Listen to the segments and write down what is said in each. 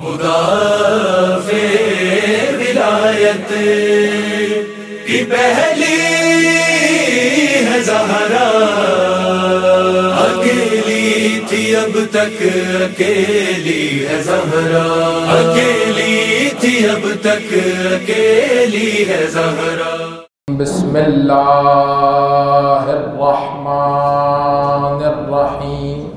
मुदाफ़े विलायत की पहली है ज़हरा, अकेली थी अब तक अकेली है ज़हरा, अकेली थी अब तक अकेली है ज़हरा। बिस्मिल्लाहिर्रहमानिर्रहीम।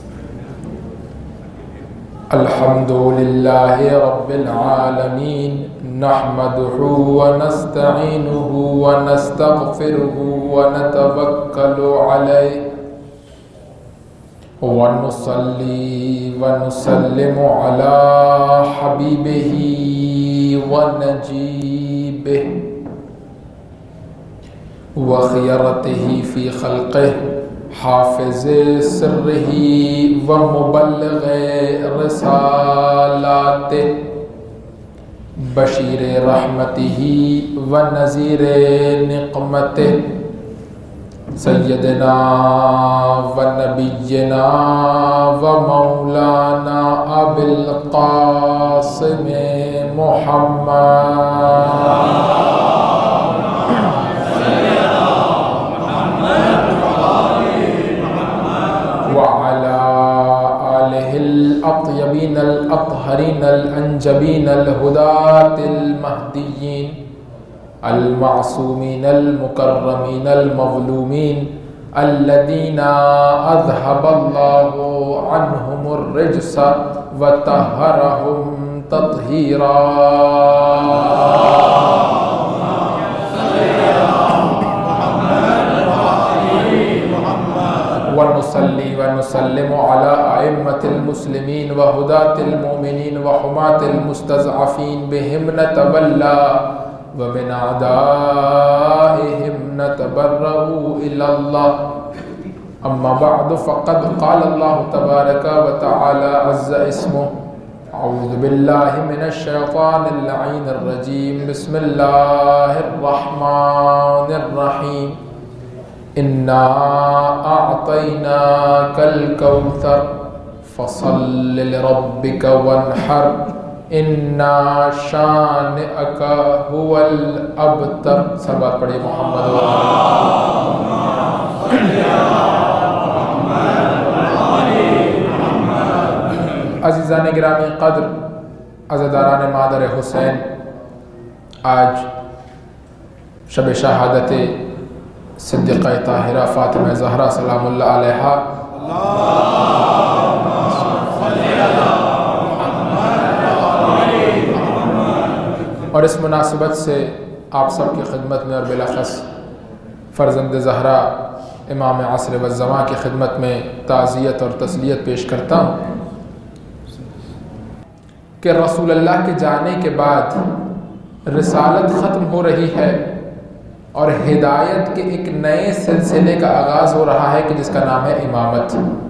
अल्हम्दुलिल्लाहि रब्बिल आलमीन, नहमदुहु व नस्तईनुहु व नस्तगफिरुहु व नतवक्कलु अलैहि व नुसल्ली व नुसल्लिमु अला हबीबिही व नजीबिही व खियरतिही फ़ी खल्क़िही हाफ़िज़े सिर्रिही व मुबल्लिग़े रिसालातिही बशीरे रहमतिही व नज़ीरे निक़मतिही सय्यदना व नबिय्यना व मौलाना अबिल क़ासिम मुहम्मद अत्यबीन अल-अत्हरीन अल-अंजबीन अल-हुदातिल महदीयीन अल-मासूमीन अल-मुकर्रमीन अल-मज़लूमीन अल्लज़ीना अज़हबल्लाहु अन्हुमुर रिज्स व तहहरहुम तत्हीरा। व नुसल्ली व नुसल्लिमु अला अइम्मतिल मुस्लिमीन व हुदातिल मुमिनीन व हुमातिल मुस्तज़अफ़ीन बिहिम नतवल्ला व मिन अदाइहिम नतबर्रउ इलल्लाह। अम्मा बअद फ़क़द क़ाल अल्लाहु तबारक व तआला अज़्ज़ा इस्मुहु अऊज़ु बिल्लाहि मिनश शैतानिर लईनिर रजीम। बिस्मिल्लाहिर रहमानिर रहीम। इन्ना अअतैनाकल कौसर फसल्लि लिरब्बिका वन्हर इन्ना शानिअक हुवल अबतर। सब बात पढ़िए मोहम्मद। अज़ीज़ान गिरामी क़द्र, अज़ादारान मादर हुसैन, आज शब शहादत सिद्दीक़ा ताहिरा फ़ातिमा ज़हरा सलामुल्लाह अलैहा और इस मुनासिबत से आप सब की खिदमत में और बिलाख़स फ़र्ज़ंद ज़हरा इमाम असर व ज़मां की खिदमत में ताज़ियत और तस्लियत पेश करता हूँ कि रसूलुल्लाह के जाने के बाद रिसालत ख़त्म हो रही है और हिदायत के एक नए सिलसिले का आगाज़ हो रहा है कि जिसका नाम है इमामत।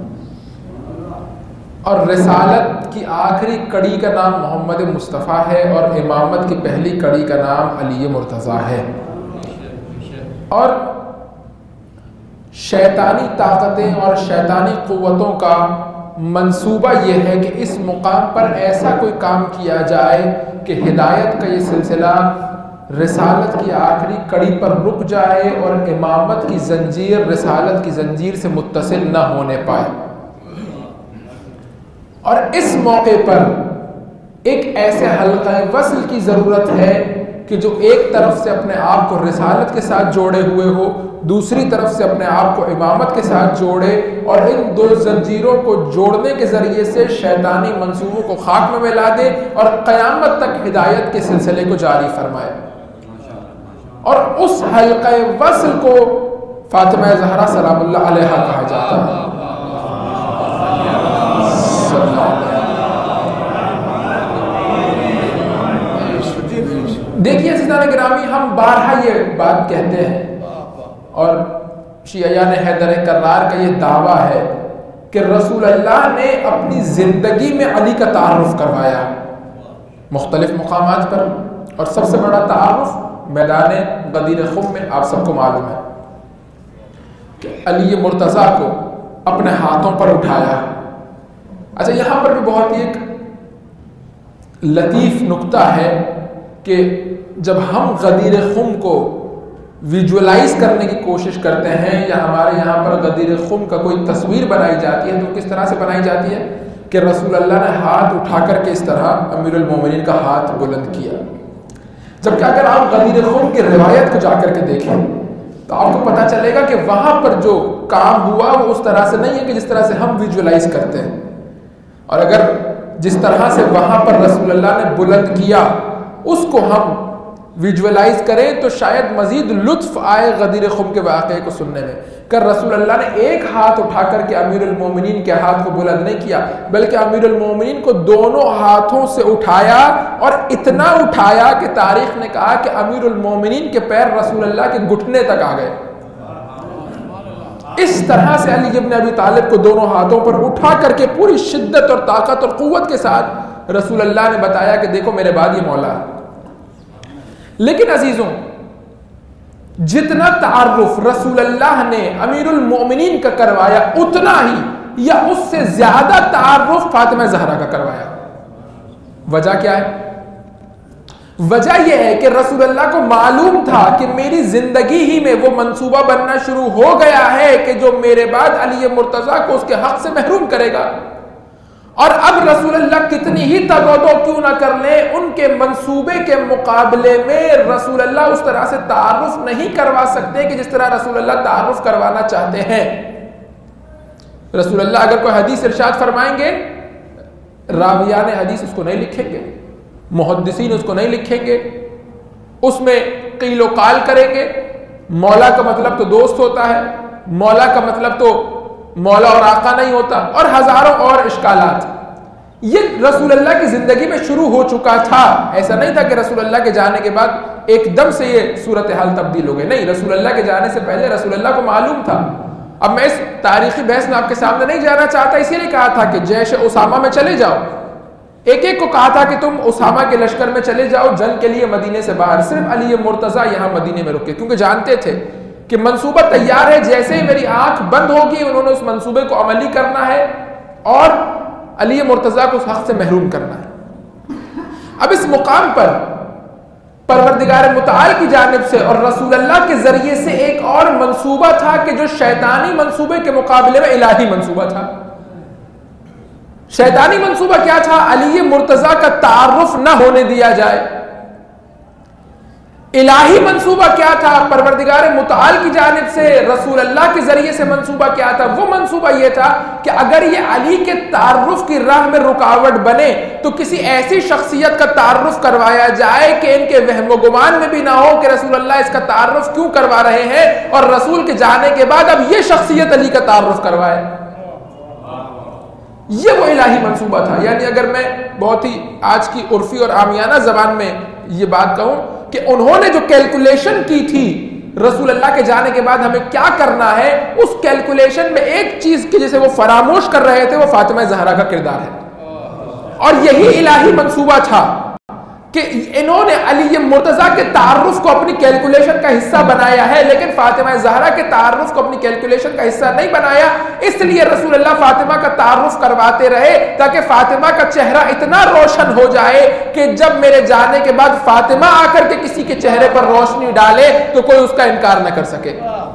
और रिसालत की आखिरी कड़ी का नाम मोहम्मद मुस्तफ़ा है और इमामत की पहली कड़ी का नाम अली मुर्तज़ा है। और शैतानी ताकतें और शैतानी क़ुव्वतों का मंसूबा ये है कि इस मुकाम पर ऐसा कोई काम किया जाए कि हिदायत का ये सिलसिला रिसालत की आखिरी कड़ी पर रुक जाए और इमामत की जंजीर रिसालत की जंजीर से मुत्तसिल न होने पाए। और इस मौके पर एक ऐसे हल्क़ा वस्ल की ज़रूरत है कि जो एक तरफ से अपने आप को रिसालत के साथ जोड़े हुए हो, दूसरी तरफ से अपने आप को इमामत के साथ जोड़े और इन दो जंजीरों को जोड़ने के ज़रिए से शैतानी मंसूबों को खाक में मिला दे और क़यामत तक हिदायत के सिलसिले को जारी फरमाए। और उस हल्क़ा वस्ल को फ़ातिमा ज़हरा सलामुल्लाह अलैहा कहा जाता है। देखिए अज़ीज़ान गिरामी, हम बारहा ये बात कहते हैं और शियायान हैदर कर्रार का ये दावा है कि रसूलुल्लाह ने अपनी ज़िंदगी में अली का तारुफ़ करवाया मुख्तलिफ मुकामात पर। और सबसे बड़ा तारुफ़ मैदान गदीर खुम में आप सबको मालूम है कि अली मुर्तज़ा को अपने हाथों पर उठाया। अच्छा, यहाँ पर भी बहुत ही एक लतीफ नुक्ता है कि जब हम गदीर खुम को विजुअलाइज करने की कोशिश करते हैं या हमारे यहाँ पर गदीर खुम का कोई तस्वीर बनाई जाती है तो किस तरह से बनाई जाती है कि रसूल अल्लाह ने हाथ उठा करके इस तरह अमीरुल मोमिनीन का हाथ बुलंद किया। जबकि अगर आप गदीर खुम की रिवायत को जाकर के देखें तो आपको पता चलेगा कि वहां पर जो काम हुआ वो उस तरह से नहीं है कि जिस तरह से हम विजुअलाइज करते हैं। और अगर जिस तरह से वहां पर रसूल अल्लाह ने बुलंद किया उसको हम विजुअलाइज करें तो शायद मजीद लुत्फ आए गदीर खुम के वाक़े को सुनने में। कर रसूल अल्लाह ने एक हाथ उठा करके अमीरुल मोमिनीन के हाथ को बुलंद नहीं किया, बल्कि अमीरुल मोमिनीन को दोनों हाथों से उठाया और इतना उठाया कि तारीख ने कहा कि अमीरुल मोमिनीन के पैर रसूल अल्लाह के घुटने तक आ गए। इस तरह से अली इब्न अबी तालिब को दोनों हाथों पर उठा करके पूरी शिद्दत और ताकत और कुव्वत के साथ रसूल अल्लाह ने बताया कि देखो मेरे बाद ये मौला है। लेकिन अजीजों, जितना तारुफ रसूल अल्लाह ने अमीरुल मोमिनीन का करवाया उतना ही या उससे ज्यादा तारुफ फातिमा ज़हरा का करवाया। वजह क्या है? वजह यह है कि रसूल अल्लाह को मालूम था कि मेरी जिंदगी ही में वो मंसूबा बनना शुरू हो गया है कि जो मेरे बाद अली मुर्तजा को उसके हक से महरूम करेगा। और अब रसूल अल्लाह कितनी ही तगोदो क्यों ना कर ले, उनके मंसूबे के मुकाबले में रसूल अल्लाह उस तरह से तारुफ नहीं करवा सकते कि जिस तरह रसूल अल्लाह तारुफ करवाना चाहते हैं। रसूल अल्लाह अगर कोई हदीस इरशाद फरमाएंगे, रावियान हदीस उसको नहीं लिखेंगे, मुहद्दिसीन उसको नहीं लिखेंगे, उसमें कीलो काल करेंगे। मौला का मतलब तो दोस्त होता है, मौला का मतलब तो मौला और आका नहीं होता, और हजारों और इश्कालात। ये रसूल अल्लाह की जिंदगी में शुरू हो चुका था। ऐसा नहीं था कि रसूल अल्लाह के जाने के बाद एकदम से ये सूरत हाल तब्दील हो गई, नहीं, रसूल अल्लाह के जाने से पहले रसूल अल्लाह को मालूम था। अब मैं इस तारीखी बहस में आपके सामने नहीं जाना चाहता, इसीलिए कहा था कि जैश उसामा में चले जाओ। एक एक को कहा था कि तुम उसामा के लश्कर में चले जाओ जंग के लिए मदीने से बाहर, सिर्फ अली मुर्तजा यहां मदीने में रुके, क्योंकि जानते थे कि मंसूबा तैयार है, जैसे ही मेरी आंख बंद होगी उन्होंने उस मंसूबे को अमली करना है और अली मुर्तजा को उस हक से महरूम करना है। अब इस मुकाम पर परवरदिगार मुताल की जानिब से और रसूल अल्लाह के जरिए से एक और मंसूबा था कि जो शैतानी मंसूबे के मुकाबले में इलाही मंसूबा था। शैतानी मंसूबा क्या था? अली मुर्तजा का तारुफ ना होने दिया जाए। इलाही मंसूबा क्या था? परवरदिगार मुताल की जानिब से रसूल अल्लाह के जरिए से मंसूबा क्या था? वो मंसूबा ये था कि अगर ये अली के तारुफ की राह में रुकावट बने तो किसी ऐसी शख्सियत का तारुफ करवाया जाए कि इनके वहम गुमान में भी ना हो कि रसूल अल्लाह इसका तारुफ क्यों करवा रहे हैं, और रसूल के जाने के बाद अब ये शख्सियत अली का तारुफ करवाए। ये वो इलाही मंसूबा था। यानी अगर मैं बहुत ही आज की उर्फी और आमियाना जबान में ये बात कहूं कि उन्होंने जो कैलकुलेशन की थी रसूल अल्लाह के जाने के बाद हमें क्या करना है, उस कैलकुलेशन में एक चीज की जिसे वो फरामोश कर रहे थे वो फातिमा ज़हरा का किरदार है। और यही इलाही मंसूबा था कि इन्होंने अली मुर्तजा के तारुफ को अपनी कैलकुलेशन का हिस्सा बनाया है, लेकिन फातिमा ज़हरा के तारुफ को अपनी कैलकुलेशन का हिस्सा नहीं बनाया। इसलिए रसूल अल्लाह फातिमा का तारुफ करवाते रहे ताकि फातिमा का चेहरा इतना रोशन हो जाए कि जब मेरे जाने के बाद फातिमा आकर के किसी के चेहरे पर रोशनी डाले तो कोई उसका इनकार न कर सके।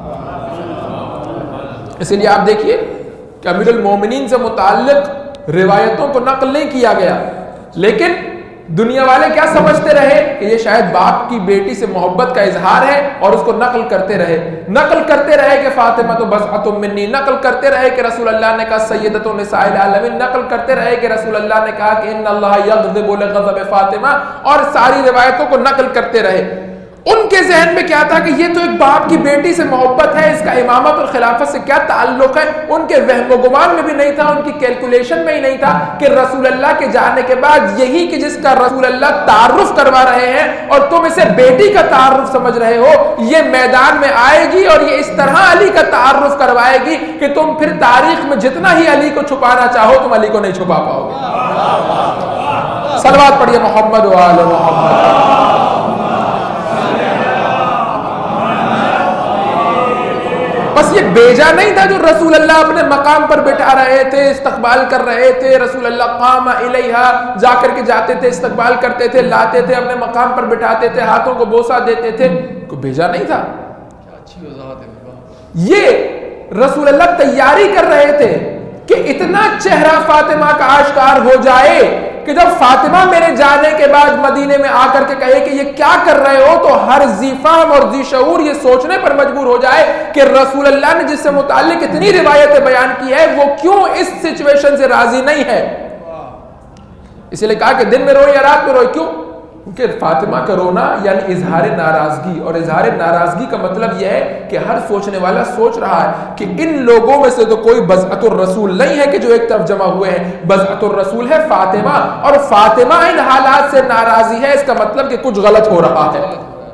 इसलिए आप देखिए कि अमीरुल मोमिनीन से मुताल्लिक रिवायतों को नकल नहीं किया गया, लेकिन दुनिया वाले क्या समझते रहे कि ये शायद बाप की बेटी से मोहब्बत का इजहार है और उसको नकल करते रहे कि फातिमा तो बज़अतुम मिन्नी, नकल करते रहे कि रसूल अल्लाह ने कहा सय्यदतुन निसाइल आलमीन, नकल करते रहे कि रसूल अल्लाह ने कहा कि इन्नल्लाह यग़ज़िबु लिग़ज़ब फातिमा, और सारी रिवायतों को नकल करते रहे। उनके जहन में क्या था कि ये तो एक बाप की बेटी से मोहब्बत है, इसका इमामत और खिलाफत से क्या ताल्लुक है। उनके वहम गुमान में भी नहीं था, उनकी कैलकुलेशन में ही नहीं था कि रसूल अल्लाह के जाने के बाद यही कि जिसका रसूल अल्लाह तारुफ करवा रहे हैं और तुम इसे बेटी का तारुफ समझ रहे हो, ये मैदान में आएगी और ये इस तरह अली का तारुफ करवाएगी कि तुम फिर तारीख में जितना ही अली को छुपाना चाहो तुम अली को नहीं छुपा पाओगे। सलवात पढ़िए मोहम्मद व आले मोहम्मद। बस ये बेजा नहीं था जो रसूल अल्लाह अपने मकाम पर बिठा रहे थे, इस्तकबाल कर रहे थे। रसूल अल्लाह कामा इलैहा, जाकर के जाते थे, इस्तकबाल करते थे, लाते थे, अपने मकाम पर बिठाते थे, हाथों को बोसा देते थे, कोई बेजा नहीं था। अच्छी वजाहत है। ये रसूल अल्लाह तैयारी कर रहे थे कि इतना चेहरा फातिमा का आश्कार हो जाए कि जब फातिमा मेरे जाने के बाद मदीने में आकर के कहे कि ये क्या कर रहे हो, तो हर ज़ीफ़ाम और ज़ी शऊर ये सोचने पर मजबूर हो जाए कि रसूल अल्लाह ने जिससे मुताल्लिक इतनी रिवायतें बयान की है वो क्यों इस सिचुएशन से राजी नहीं है। इसलिए कहा कि दिन में रोए या रात में रोए, क्यों? क्योंकि फातिमा का रोना यानी इजहार नाराजगी, और इजहार नाराजगी का मतलब यह है कि हर सोचने वाला सोच रहा है कि इन लोगों में से तो कोई बज़अतुर रसूल नहीं है कि जो एक तरफ जमा हुए हैं, बज़अतुर रसूल है फातिमा, और फातिमा इन हालात से नाराजी है, इसका मतलब कि कुछ गलत हो रहा है।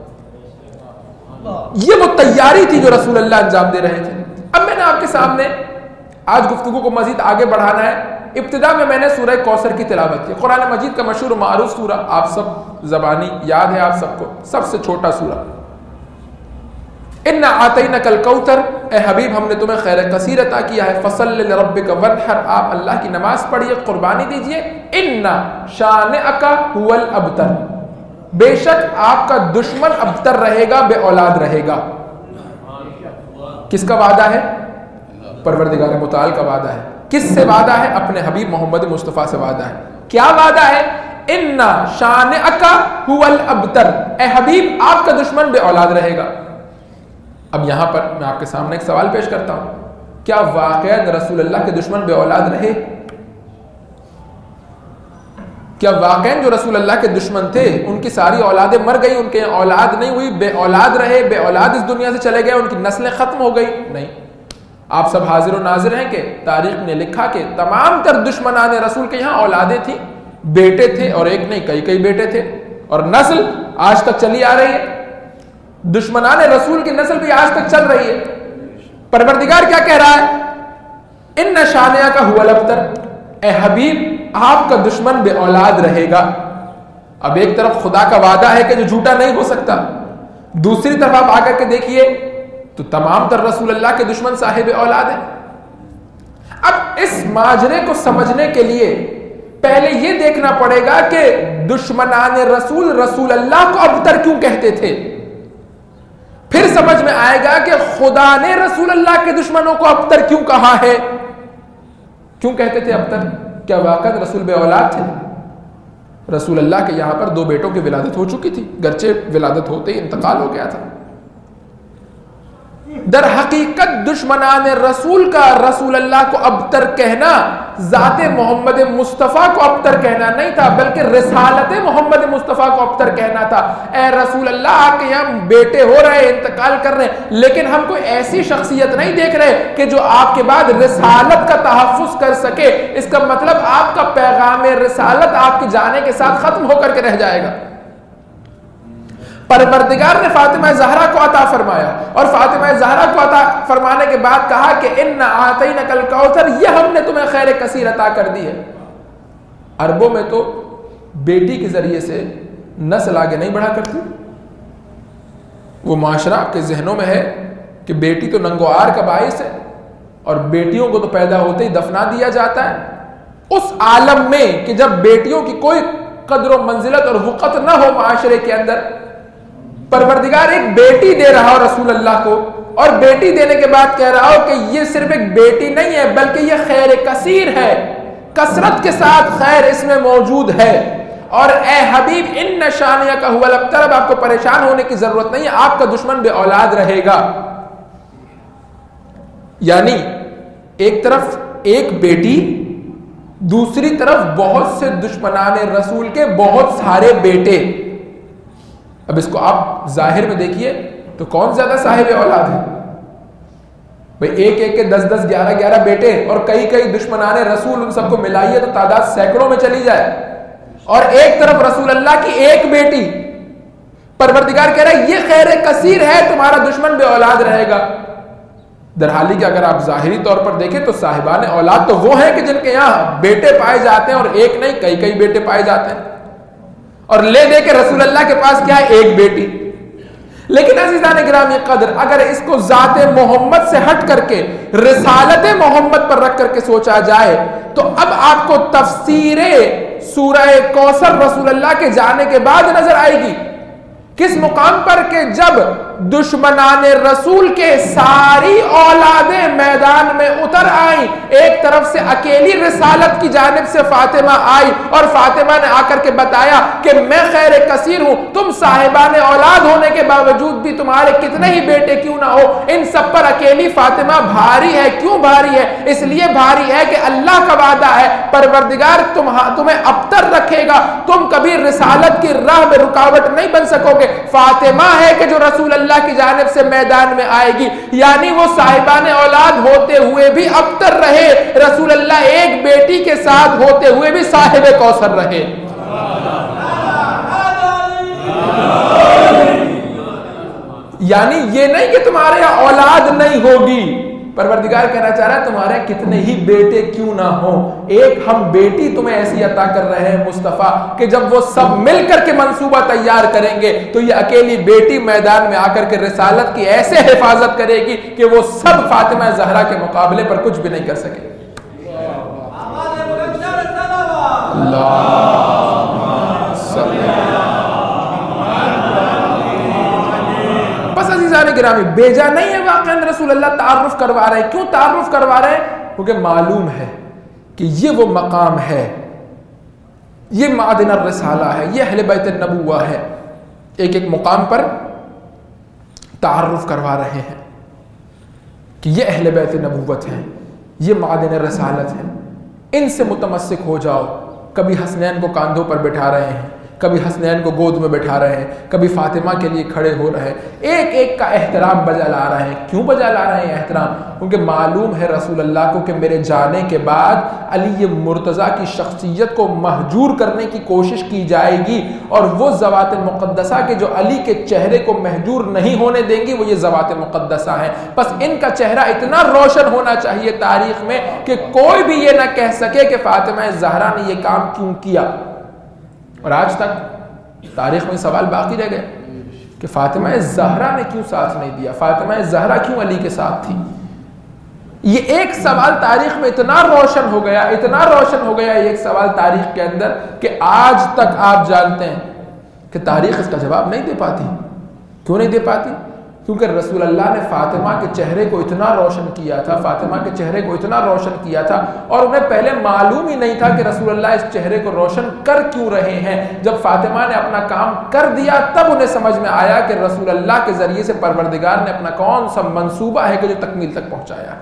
ये वो तैयारी थी जो रसूल अल्लाह अंजाम दे रहे थे। अब मैंने आपके सामने आज गुफ्तगू को मजीद आगे बढ़ाना है। इब्तिदा में मैंने सूरह कौसर की तिलावत की। कुरान मजीद का मशहूर मारूफ सूरा, आप सब ज़बानी याद है आप सबको, सबसे छोटा सूरा। इन्ना आतैनकल कौसर, ए हबीब हमने तुम्हें खैर कसीर अता किया है, फसल्लि लिरब्बिका वन्हर, आप अल्लाह की नमाज पढ़िए, कुर्बानी दीजिए। इन्ना शानिअका हुवल अबतर, बेशक आपका दुश्मन अबतर रहेगा, बे औलाद रहेगा। किसका वादा है? परवरदिगार मुताल का वादा है। किससे वादा है? अपने हबीब मोहम्मद मुस्तफ़ा से वादा है। क्या वादा है? इन्ना शानिअका हुवल अबतर, ए हबीब आपका दुश्मन बे औलाद रहेगा। अब यहां पर मैं आपके सामने एक सवाल पेश करता हूं, क्या वाकईन रसूल अल्लाह के दुश्मन बे औलाद रहे? क्या वाकईन जो रसूल अल्लाह के दुश्मन थे उनकी सारी औलादें मर गई, उनके औलाद नहीं हुई, बे औलाद रहे, बे औलाद इस दुनिया से चले गए, उनकी नस्लें खत्म हो गई? नहीं। आप सब हाजिर और नाजिर हैं कि तारीख ने लिखा कि तमाम तर दुश्मनाने रसूल के यहाँ औलादे थी, बेटे थे, और एक नहीं कई कई बेटे थे, और नस्ल आज तक चली आ रही है। दुश्मनाने रसूल की नस्ल भी आज तक चल रही है। परवरदिगार क्या कह रहा है? इन्ना शानिअका हुवल अबतर, ए हबीब आपका दुश्मन बे औलाद रहेगा। अब एक तरफ खुदा का वादा है कि जो झूठा नहीं हो सकता, दूसरी तरफ आप आकर के देखिए तो तमाम तर रसूल अल्लाह के दुश्मन साहिब औलाद है। अब इस माजरे को समझने के लिए पहले यह देखना पड़ेगा कि दुश्मनाने रसूल रसूल अल्लाह को अबतर क्यों कहते थे। फिर समझ में आएगा कि खुदा ने रसूल अल्लाह के दुश्मनों को अबतर क्यों कहा है। क्यों कहते थे अबतर? क्या वाकई रसूल बे औलाद थे? रसूल अल्लाह के यहां पर 2 बेटों की विलादत हो चुकी थी, गर्चे विलादत होते ही इंतकाल हो गया था। दर हकीकत दुश्मनाने रसूल का रसूल अल्लाह को अबतर कहना जाते मोहम्मद मुस्तफ़ा को अबतर कहना नहीं था, बल्कि रिसालत मोहम्मद मुस्तफ़ा को अबतर कहना था। ए रसूल अल्लाह आपके यहाँ बेटे हो रहे, इंतकाल कर रहे, लेकिन हम कोई ऐसी शख्सियत नहीं देख रहे कि जो आपके बाद रिसालत का तहफ़्फ़ुज़ कर सके। इसका मतलब आपका पैगाम रिसालत आपके जाने के साथ खत्म होकर के रह जाएगा। परवरदिगार ने फातिमा ज़हरा को अता फरमाया, और फातिमा ज़हरा को अता फरमाने के बाद कहा कि इन्ना आतैनकल कौसर, यह हमने तुम्हें खैर कसीर अता कर दी है। अरबों में तो बेटी के जरिए से नस्ल आगे नहीं बढ़ा करती। वो माशरा आपके जहनों में है कि बेटी तो नंगोआर का बाइस है, और बेटियों को तो पैदा होते ही दफना दिया जाता है। उस आलम में कि जब बेटियों की कोई कदर व मंजिलत और वक़्त न हो माशरे के अंदर, परवरदिगार एक बेटी दे रहा हो रसूल अल्लाह को, और बेटी देने के बाद कह रहा हो कि ये सिर्फ एक बेटी नहीं है बल्कि ये खैर कसीर है, कसरत के साथ खैर इसमें मौजूद है। और ए हबीब इन्ना शानिअका हुवल अबतर, अब आपको परेशान होने की जरूरत नहीं है, आपका दुश्मन बे औलाद रहेगा। यानी एक तरफ एक बेटी, दूसरी तरफ बहुत से दुश्मनाने रसूल के बहुत सारे बेटे। अब इसको आप जाहिर में देखिए तो कौन ज्यादा साहिब औलाद है भाई? एक एक के 10-10, 11-11 बेटे, और कई कई दुश्मनाने रसूल, उन सबको मिलाइए तो तादाद सैकड़ों में चली जाए। और एक तरफ रसूल अल्लाह की एक बेटी। परवरदिगार कह रहा है ये खैर कसीर है, तुम्हारा दुश्मन बे औलाद रहेगा। दरहाली कि अगर आप जाहिरी तौर पर देखें तो साहिबान औलाद तो वो हैं कि जिनके यहां बेटे पाए जाते हैं, और एक नहीं कई कई बेटे पाए जाते हैं। और ले दे के रसूल अल्लाह के पास क्या है? एक बेटी। लेकिन अज़ीज़ान गिरामी कदर, अगर इसको ज़ाते मोहम्मद से हट करके रिसालत मोहम्मद पर रख करके सोचा जाए तो अब आपको तफसीरे सूरह कौसर रसूलुल्लाह के जाने के बाद नजर आएगी। किस मुकाम पर के जब दुश्मनाने रसूल के सारी औलादे मैदान में उतर आई, एक तरफ से अकेली रिसालत की जानिब से फातिमा आई और फातिमा ने आकर के बताया कि मैं खैर कसीर हूं, तुम साहिबाने औलाद होने के बावजूद भी तुम्हारे कितने ही बेटे क्यों ना हो, इन सब पर अकेली फातिमा भारी है। क्यों भारी है? इसलिए भारी है कि अल्लाह का वादा है, परवरदिगार तुम्हें अबतर रखेगा, तुम कभी रिसालत की राह में रुकावट नहीं बन सकोगे। फातिमा है कि जो रसूल अल्लाह की जानिब से मैदान में आएगी, यानी वो साहिबाने औलाद होते हुए भी अबतर रहे, रसूल अल्लाह एक बेटी के साथ होते हुए भी साहिब कौसर रहे। यानी ये नहीं कि तुम्हारे यहां औलाद नहीं होगी, परवरदिगार कहना चाह रहा है तुम्हारे कितने ही बेटे क्यों ना हो, एक हम बेटी तुम्हें ऐसी अता कर रहे हैं मुस्तफा कि जब वो सब मिलकर के मंसूबा तैयार करेंगे तो ये अकेली बेटी मैदान में आकर के रिसालत की ऐसे हिफाजत करेगी कि वो सब फातिमा ज़हरा के मुकाबले पर कुछ भी नहीं कर सके। बस अज़ीज़ान गिरामी, बेजा नहीं है वाक़ई रसूल अल्लाह तारुफ करवा रहे हैं। क्यों तारुफ करवा रहे हैं? क्योंकि मालूम है कि ये वो मकाम है, ये मादिन रिसाला है, ये अहले बैत नबुव्वा है। एक एक मुकाम पर तारुफ करवा रहे हैं कि ये अहले बैत नबुव्वत हैं, ये मादिन रिसालत हैं, इनसे मुतमस्सिक हो जाओ। कभी हसनैन को कांधों पर बिठा रहे हैं, कभी हसनैन को गोद में बैठा रहे हैं, कभी फातिमा के लिए खड़े हो रहे हैं, एक एक का एहतराम बजा ला रहे हैं। क्यों बजा ला रहे हैं एहतराम? क्योंकि मालूम है रसूल अल्लाह को कि मेरे जाने के बाद अली मुर्तज़ा की शख्सियत को महजूर करने की कोशिश की जाएगी और वो ज़वात मुक़द्दसा के जो अली के चेहरे को महजूर नहीं होने देंगी, वो ये ज़वात मुक़द्दसा हैं। बस इनका चेहरा इतना रोशन होना चाहिए तारीख में कि कोई भी ये ना कह सके कि फातिमा ज़हरा ने ये काम क्यों किया। और आज तक तारीख में सवाल बाकी रह गए कि फातिमा ज़हरा ने क्यों साथ नहीं दिया, फातिमा ज़हरा क्यों अली के साथ थी। ये एक सवाल तारीख में इतना रोशन हो गया, इतना रोशन हो गया एक सवाल तारीख के अंदर कि आज तक आप जानते हैं कि तारीख इसका जवाब नहीं दे पाती। क्यों नहीं दे पाती? क्योंकि रसूल अल्लाह ने फातिमा के चेहरे को इतना रोशन किया था, फातिमा के चेहरे को इतना रोशन किया था और उन्हें पहले मालूम ही नहीं था कि रसूल अल्लाह इस चेहरे को रोशन कर क्यों रहे हैं। जब फातिमा ने अपना काम कर दिया तब उन्हें समझ में आया कि रसूल अल्लाह के जरिए से परवरदिगार ने अपना कौन सा मंसूबा है कि जो तकमील तक पहुंचाया।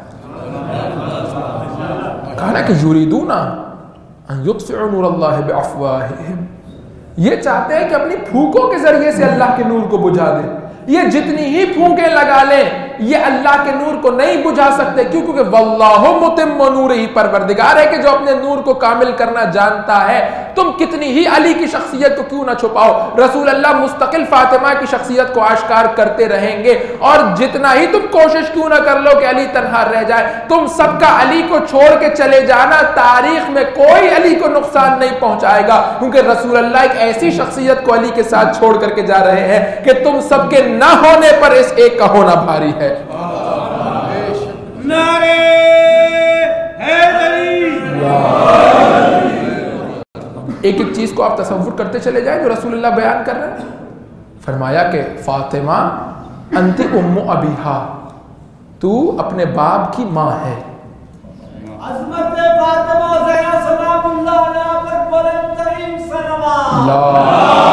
कहा कि युरीदूना अन युत्फिउ नूरल्लाहि बिअफ़वाहिहिम, ये चाहते हैं कि अपनी फूकों के जरिए से अल्लाह के नूर को बुझा दें। ये जितनी ही फूंके लगा लें ये अल्लाह के नूर को नहीं बुझा सकते। क्यों? क्योंकि वल्लाहु मुतिम्मु नूरिही, परवरदिगार है कि जो अपने नूर को कामिल करना जानता है। तुम कितनी ही अली की शख्सियत को क्यों ना छुपाओ, रसूल अल्लाह मुस्तकिल फातिमा की शख्सियत को आश्कार करते रहेंगे। और जितना ही तुम कोशिश क्यों ना कर लो कि अली तन्हा रह जाए, तुम सबका अली को छोड़ के चले जाना तारीख में कोई अली को नुकसान नहीं पहुंचाएगा। क्योंकि रसूल अल्लाह एक ऐसी शख्सियत को अली के साथ छोड़ करके जा रहे हैं कि तुम सबके ना होने पर इस एक का होना भारी है। नारे हैदरी। एक एक चीज को आप तसव्वुर करते चले जाए जो रसूलुल्लाह बयान कर रहे हैं। फरमाया कि फातिमा अंति उम्मु अबीहा, तू अपने बाप की माँ है। अज़मत फातिमा ज़हरा सलामुल्लाह अलैहा पर बुलंद तरीन सलवात।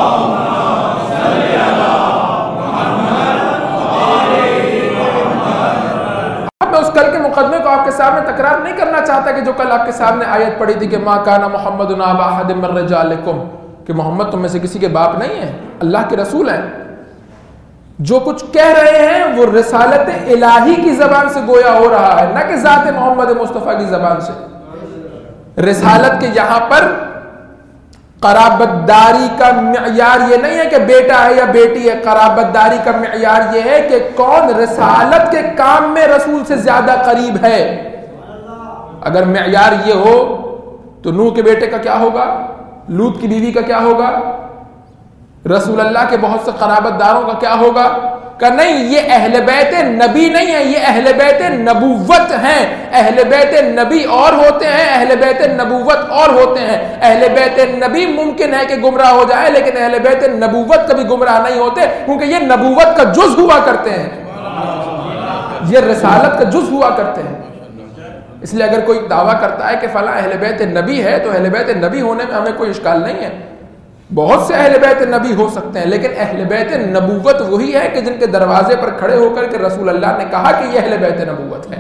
उस कल के मुकदमे को आपके सामने तकरार नहीं करना चाहता कि जो कल आपके सामने आयत पड़ी थी कि मा काना मुहम्मदुन अबा अहदिम मिन रिजालिकुम, कि मोहम्मद तुम में से किसी के बाप नहीं है, अल्लाह के रसूल हैं। जो कुछ कह रहे हैं वो रिसालत इलाही की जबान से गोया हो रहा है, ना कि जाते मोहम्मद मुस्तफ़ा की जबान से। रिसालत के यहां पर कराबतदारी का मियार ये नहीं है कि बेटा है या बेटी है, कराबतदारी का मियार ये है कि कौन रिसालत के काम में रसूल से ज्यादा करीब है। अगर मियार ये हो तो नूह के बेटे का क्या होगा, लूत की बीवी का क्या होगा, रसूलुल्लाह के बहुत से क़राबतदारों का क्या होगा? का नहीं, ये अहले बैत नबी नहीं है, ये अहले बैत नबूवत हैं। अहले बैत नबी और होते हैं, अहले बैत नबूवत और होते हैं। अहले बैत नबी मुमकिन है कि गुमराह हो जाए, लेकिन अहले बैत नबूवत कभी गुमराह नहीं होते, क्योंकि ये नबूवत का जुज़ हुआ करते हैं, ये रिसालत का जुज़ हुआ करते हैं। इसलिए अगर कोई दावा करता है कि फला अहले बैत नबी है, तो अहले बैत नबी होने में हमें कोई इश्काल नहीं है। बहुत से अहले बैत नबी हो सकते हैं, लेकिन अहले बैत नबूवत वही है कि जिनके दरवाजे पर खड़े होकर के रसूल अल्लाह ने कहा कि यह अहले बैत नबूवत है।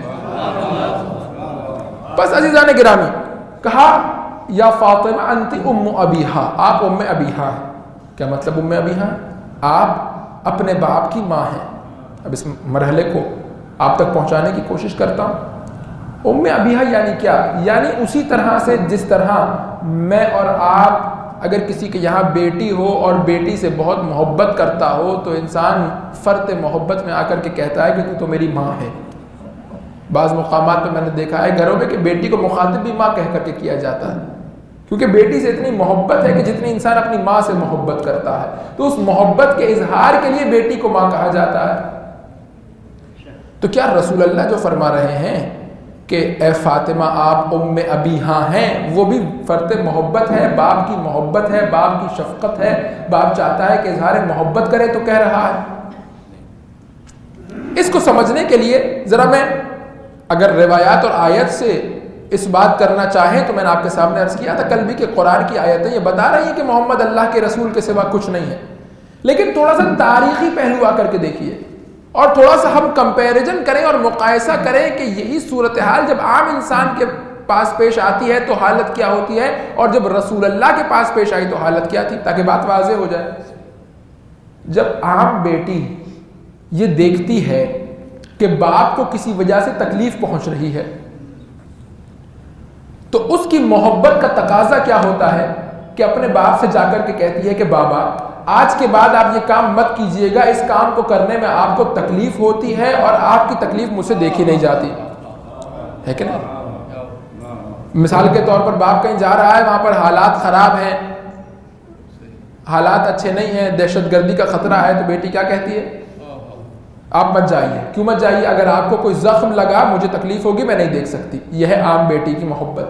बस अजीज़ान गिरामी, कहा या फातिमा अंति उम्म अबीहा, आप उम्म अबीहा हैं। क्या मतलब उम्म अबीहा? आप अपने बाप की माँ हैं। अब इस मरहले को आप तक पहुंचाने की कोशिश करता हूं। उम्म अबीहा यानी क्या? यानी उसी तरह से जिस तरह मैं और आप अगर किसी के यहाँ बेटी हो और बेटी से बहुत मोहब्बत करता हो, तो इंसान फ़र्त मोहब्बत में आकर के कहता है कि तू तो मेरी माँ है। बाज़ मुकामात पे मैंने देखा है घरों में कि बेटी को मुखातिब भी माँ कह करके किया जाता है, क्योंकि बेटी से इतनी मोहब्बत है कि जितनी इंसान अपनी माँ से मोहब्बत करता है, तो उस मोहब्बत के इजहार के लिए बेटी को माँ कहा जाता है। तो क्या रसूल अल्लाह जो फरमा रहे हैं कि ए फातिमा आप उम्मे अबीहा हैं, वो भी फ़र्त मोहब्बत है, बाप की मोहब्बत है, बाप की शफ़क़त है। बाप चाहता है कि इजहार मोहब्बत करे तो कह रहा है। इसको समझने के लिए ज़रा मैं अगर रिवायात और आयत से इस बात करना चाहें तो मैंने आपके सामने अर्ज़ किया था, कल भी कि कुरान की आयतें ये बता रही हैं कि मोहम्मद अल्लाह के रसूल के सिवा कुछ नहीं है। लेकिन थोड़ा सा तारीख़ी पहलू आकर के देखिए और थोड़ा सा हम कंपैरिजन करें और मुकायसा करें कि यही सूरत हाल जब आम इंसान के पास पेश आती है तो हालत क्या होती है, और जब रसूल अल्लाह के पास पेश आई तो हालत क्या थी, ताकि बात वाज़े हो जाए। जब आम बेटी ये देखती है कि बाप को किसी वजह से तकलीफ पहुंच रही है, तो उसकी मोहब्बत का तकाजा क्या होता है कि अपने बाप से जाकर के कहती है कि बाबा आज के बाद आप ये काम मत कीजिएगा, इस काम को करने में आपको तकलीफ होती है और आपकी तकलीफ मुझसे देखी नहीं जाती है कि नहीं। मिसाल के तौर पर बाप कहीं जा रहा है, वहां पर हालात खराब हैं, हालात अच्छे नहीं हैं, दहशतगर्दी का खतरा है, तो बेटी क्या कहती है? आप मत जाइए। क्यों मत जाइए? अगर आपको कोई जख्म लगा मुझे तकलीफ होगी, मैं नहीं देख सकती। यह है आम बेटी की मोहब्बत।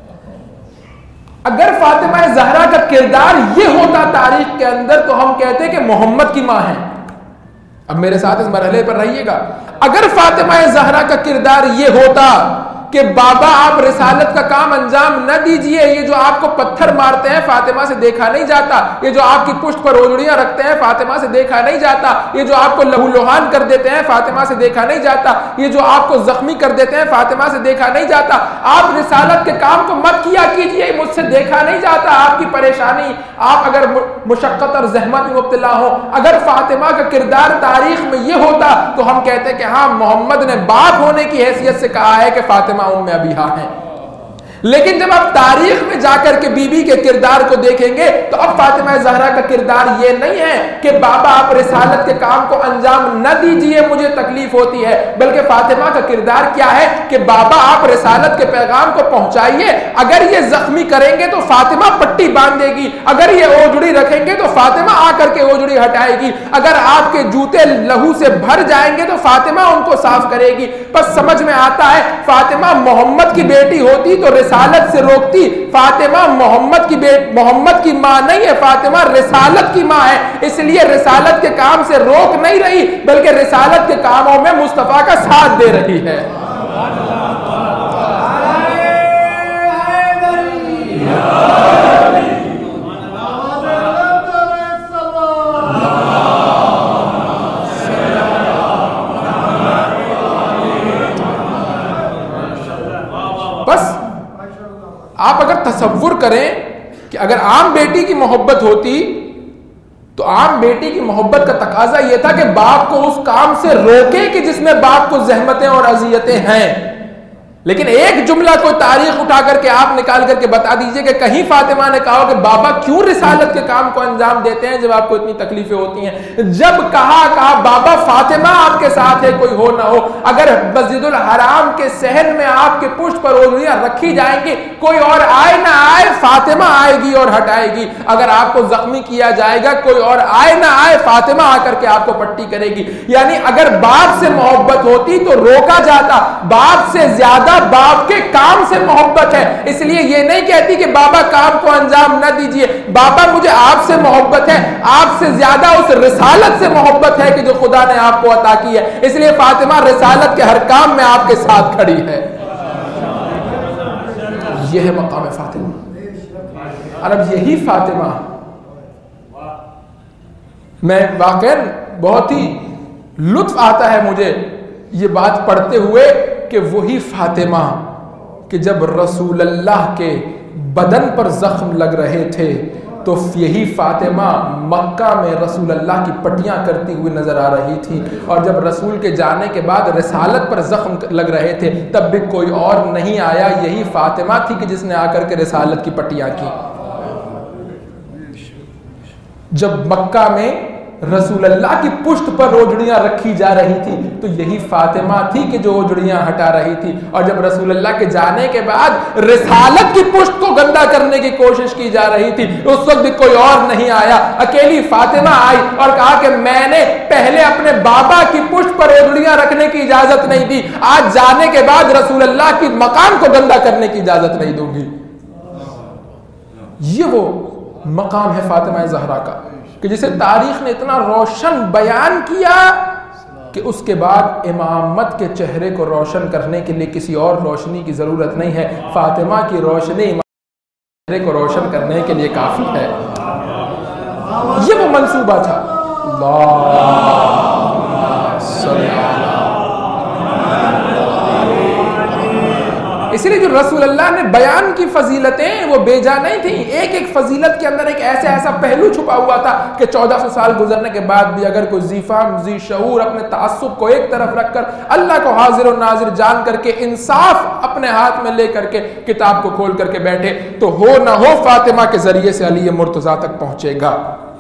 अगर फातिमा ज़हरा का किरदार ये होता तारीख के अंदर, तो हम कहते कि मोहम्मद की मां है। अब मेरे साथ इस मरहले पर रहिएगा। अगर फातिमा ज़हरा का किरदार ये होता कि बाबा आप रिसालत का काम अंजाम न दीजिए, ये जो आपको पत्थर मारते हैं फातिमा से देखा नहीं जाता, ये जो आपकी पुष्ट पर ओजड़ियां रखते हैं फातिमा से देखा नहीं जाता, ये जो आपको लहूलुहान कर देते हैं फातिमा से देखा नहीं जाता, ये जो आपको जख्मी कर देते हैं फातिमा से देखा नहीं जाता, आप रिसालत के काम को मत किया कीजिए, मुझसे देखा नहीं जाता आपकी परेशानी, आप अगर मुशक्कत और जहमत में मुब्तला हो। अगर फातिमा का किरदार तारीख में ये होता तो हम कहते कि हाँ मोहम्मद ने बाप होने की हैसियत से कहा है कि फातिमा उम्मे अबीहा है। लेकिन जब आप तारीख में जाकर के बीबी के किरदार को देखेंगे तो अब फातिमा ज़हरा का किरदार ये नहीं है कि बाबा आप रिसालत के काम को अंजाम न दीजिए मुझे तकलीफ होती है, बल्कि फातिमा का किरदार क्या है कि बाबा आप रिसालत के पैगाम को पहुंचाइए। अगर ये जख्मी करेंगे तो फातिमा पट्टी बांध देगी, अगर ये ओजड़ी रखेंगे तो फातिमा आकर के ओजड़ी हटाएगी, अगर आपके जूते लहू से भर जाएंगे तो फातिमा उनको साफ करेगी। बस समझ में आता है फातिमा मोहम्मद की बेटी होती तो रिसालत से रोकती। फातिमा मोहम्मद की मां नहीं है, फातिमा रिसालत की मां है, इसलिए रिसालत के काम से रोक नहीं रही बल्कि रिसालत के कामों में मुस्तफा का साथ दे रही है। बस आप अगर तसव्वुर करें कि अगर आम बेटी की मोहब्बत होती तो आम बेटी की मोहब्बत का तकाजा यह था कि बाप को उस काम से रोके कि जिसमें बाप को जहमतें और अजियतें हैं। लेकिन एक जुमला को तारीख उठा करके आप निकाल करके बता दीजिए कि कहीं फातिमा ने कहा कि बाबा क्यों रिसालत के काम को अंजाम देते हैं जब आपको इतनी तकलीफें होती हैं। जब कहा बाबा फातिमा आपके साथ है, कोई हो ना हो, अगर मस्जिदुल हराम के सहन में आपके पुष्ट पर ओढ़नियां रखी जाएंगी, कोई और आए ना आए, फातिमा आएगी और हटाएगी। अगर आपको जख्मी किया जाएगा, कोई और आए ना आए, फातिमा आकर के आपको पट्टी करेगी। यानी अगर बाप से मोहब्बत होती तो रोका जाता, बाप से ज्यादा बाप के काम से मोहब्बत है, इसलिए ये नहीं कहती कि बाबा काम को अंजाम न दीजिए, बाबा मुझे आपसे मोहब्बत है, आपसे ज्यादा उस रिसालत से मोहब्बत है कि जो खुदा ने आपको अता की है, इसलिए फातिमा रिसालत के हर काम में आपके साथ खड़ी है। यह है मकाम फातिमा। और अब यही फातिमा, मैं वाकई बहुत ही लुत्फ आता है मुझे ये बात पढ़ते हुए कि वही फातिमा कि जब रसूलुल्लाह के बदन पर जख्म लग रहे थे तो यही फातिमा मक्का में रसूलुल्लाह की पट्टियां करती हुई नजर आ रही थी, और जब रसूल के जाने के बाद रिसालत पर जख्म लग रहे थे तब भी कोई और नहीं आया, यही फातिमा थी कि जिसने आकर के रिसालत की पट्टियां की। जब मक्का में रसूलुल्लाह की पुष्ट पर ओजड़ियां रखी जा रही थी तो यही फातिमा थी कि जो ओजड़ियां हटा रही थी, और जब रसूलुल्लाह के जाने के बाद रिसालत की पुष्ट को गंदा करने की कोशिश की जा रही थी, उस वक्त भी कोई और नहीं आया, अकेली फातिमा आई और कहा कि मैंने पहले अपने बाबा की पुष्ट पर ओजड़ियां रखने की इजाजत नहीं दी, आज जाने के बाद रसूलुल्लाह की मकाम को गंदा करने की इजाजत नहीं दूंगी। ये वो मकाम है फातिमा ज़हरा का कि जिसे तारीख ने इतना रोशन बयान किया कि उसके बाद इमामत के चेहरे को रोशन करने के लिए किसी और रोशनी की जरूरत नहीं है, फातिमा की रोशनी चेहरे को रोशन करने के लिए काफी है। ये वो मंसूबा था। इसलिए जो रसूलुल्लाह ने बयान की फजीलतें वो बेजा नहीं थी, एक एक फजीलत के अंदर एक ऐसा पहलू छुपा हुआ था कि 1400 साल गुजरने के बाद भी अगर कोई ज़ीफ़ाम ज़ी शऊर अपने तासुब को एक तरफ रखकर अल्लाह को हाजिर और नाजिर जान करके इंसाफ अपने हाथ में ले करके किताब को खोल करके बैठे तो हो ना हो फातिमा के जरिए से अली मुर्तज़ा तक पहुंचेगा।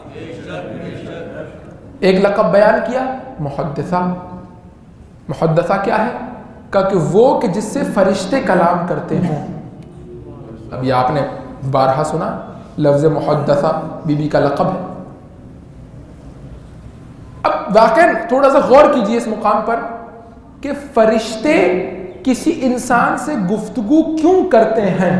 एक लक़ब बयान किया मुहद्दिसा। मुहद्दिसा क्या है? कि वो कि जिससे फरिश्ते कलाम करते हों। अब ये आपने बारहा सुना, लफ्ज़ मुहद्दिसा बीबी का लक़ब है। अब वाक़ई थोड़ा सा गौर कीजिए इस मुकाम पर कि फरिश्ते किसी इंसान से गुफ्तगू क्यों करते हैं।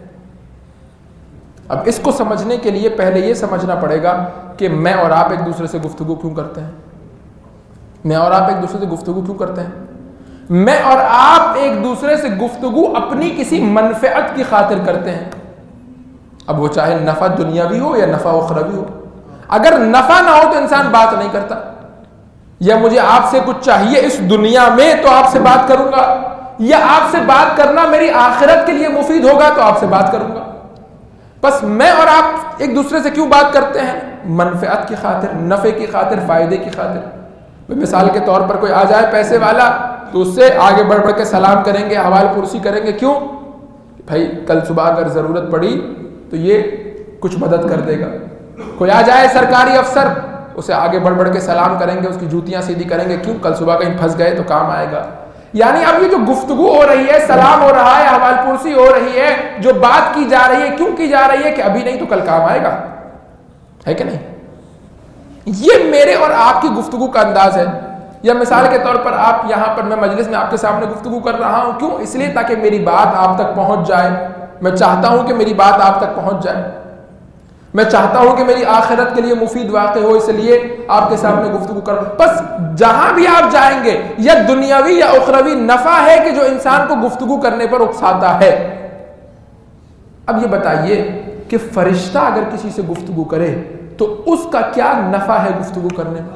अब इसको समझने के लिए पहले ये समझना पड़ेगा कि मैं और आप एक दूसरे से गुफ्तगू क्यों करते हैं। मैं और आप एक दूसरे से गुफ्तगू क्यों करते हैं? मैं और आप एक दूसरे से गुफ्तगू अपनी किसी मनफ़अत की खातिर करते हैं। अब वो चाहे नफ़ा दुनियावी हो या नफ़ा उखरवी हो। अगर नफ़ा ना हो तो इंसान बात नहीं करता। या मुझे आपसे कुछ चाहिए इस दुनिया में तो आपसे बात करूंगा, या आपसे बात करना मेरी आखिरत के लिए मुफीद होगा तो आपसे बात करूंगा। बस मैं और आप एक दूसरे से क्यों बात करते हैं? मनफ़अत की खातिर, नफ़े की खातिर, फ़ायदे की खातिर। मिसाल के तौर पर कोई आ जाए पैसे वाला तो उससे आगे बढ़ बढ़ के सलाम करेंगे, हवाल पुरसी करेंगे। क्यों? भाई कल सुबह अगर ज़रूरत पड़ी तो ये कुछ मदद कर देगा। कोई आ जाए सरकारी अफसर, उसे आगे बढ़ बढ़ के सलाम करेंगे, उसकी जूतियां सीधी करेंगे। क्यों? कल सुबह कहीं फंस गए तो काम आएगा। यानी अब ये जो गुफ्तगू हो रही है, सलाम हो रहा है, हवाल पुरसी हो रही है, जो बात की जा रही है, क्यों की जा रही है? कि अभी नहीं तो कल काम आएगा, है कि नहीं? ये मेरे और आपकी गुफ्तगू का अंदाज है। या मिसाल के तौर पर आप यहां पर, मैं मजलिस में आपके सामने गुफ्तगू कर रहा हूं, क्यों? इसलिए ताकि मेरी बात आप तक पहुंच जाए। मैं चाहता हूं कि मेरी बात आप तक पहुंच जाए। मैं चाहता हूं कि मेरी आखिरत के लिए मुफीद वाक़े हो, इसलिए आपके सामने गुफ्तगू कर। बस जहां भी आप जाएंगे, या दुनियावी या उखरवी नफा है कि जो इंसान को गुफ्तगू करने पर उकसाता है। अब ये बताइए कि फरिश्ता अगर किसी से गुफ्तगू करे तो उसका क्या नफा है गुफ्तगू करने में?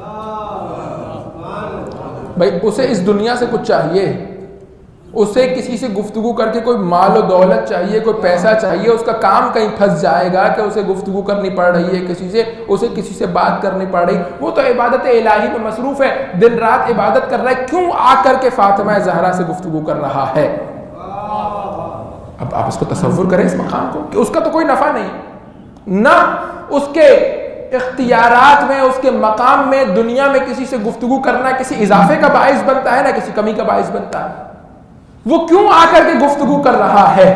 भाई उसे इस दुनिया से कुछ चाहिए, उसे किसी से गुफ्तगू करके कोई माल और दौलत चाहिए, कोई पैसा चाहिए, उसका काम कहीं फंस जाएगा कि उसे गुफ्तगू करनी पड़ रही है किसी से, उसे किसी से बात करनी पड़ रही। वो तो इबादत इलाही में मसरूफ है, दिन रात इबादत कर रहा है, क्यों आकर के फातिमा ज़हरा से गुफ्तगू कर रहा है? अब आप इसको तसव्वुर करें इस मकाम को कि उसका तो कोई नफा नहीं, ना उसके इख्तियारात में, उसके मकाम में दुनिया में किसी से गुफ्तगू करना किसी इजाफे का बाइस बनता है, ना किसी कमी का बाइस बनता है। वो क्यों आकर के गुफ्तगू कर रहा है?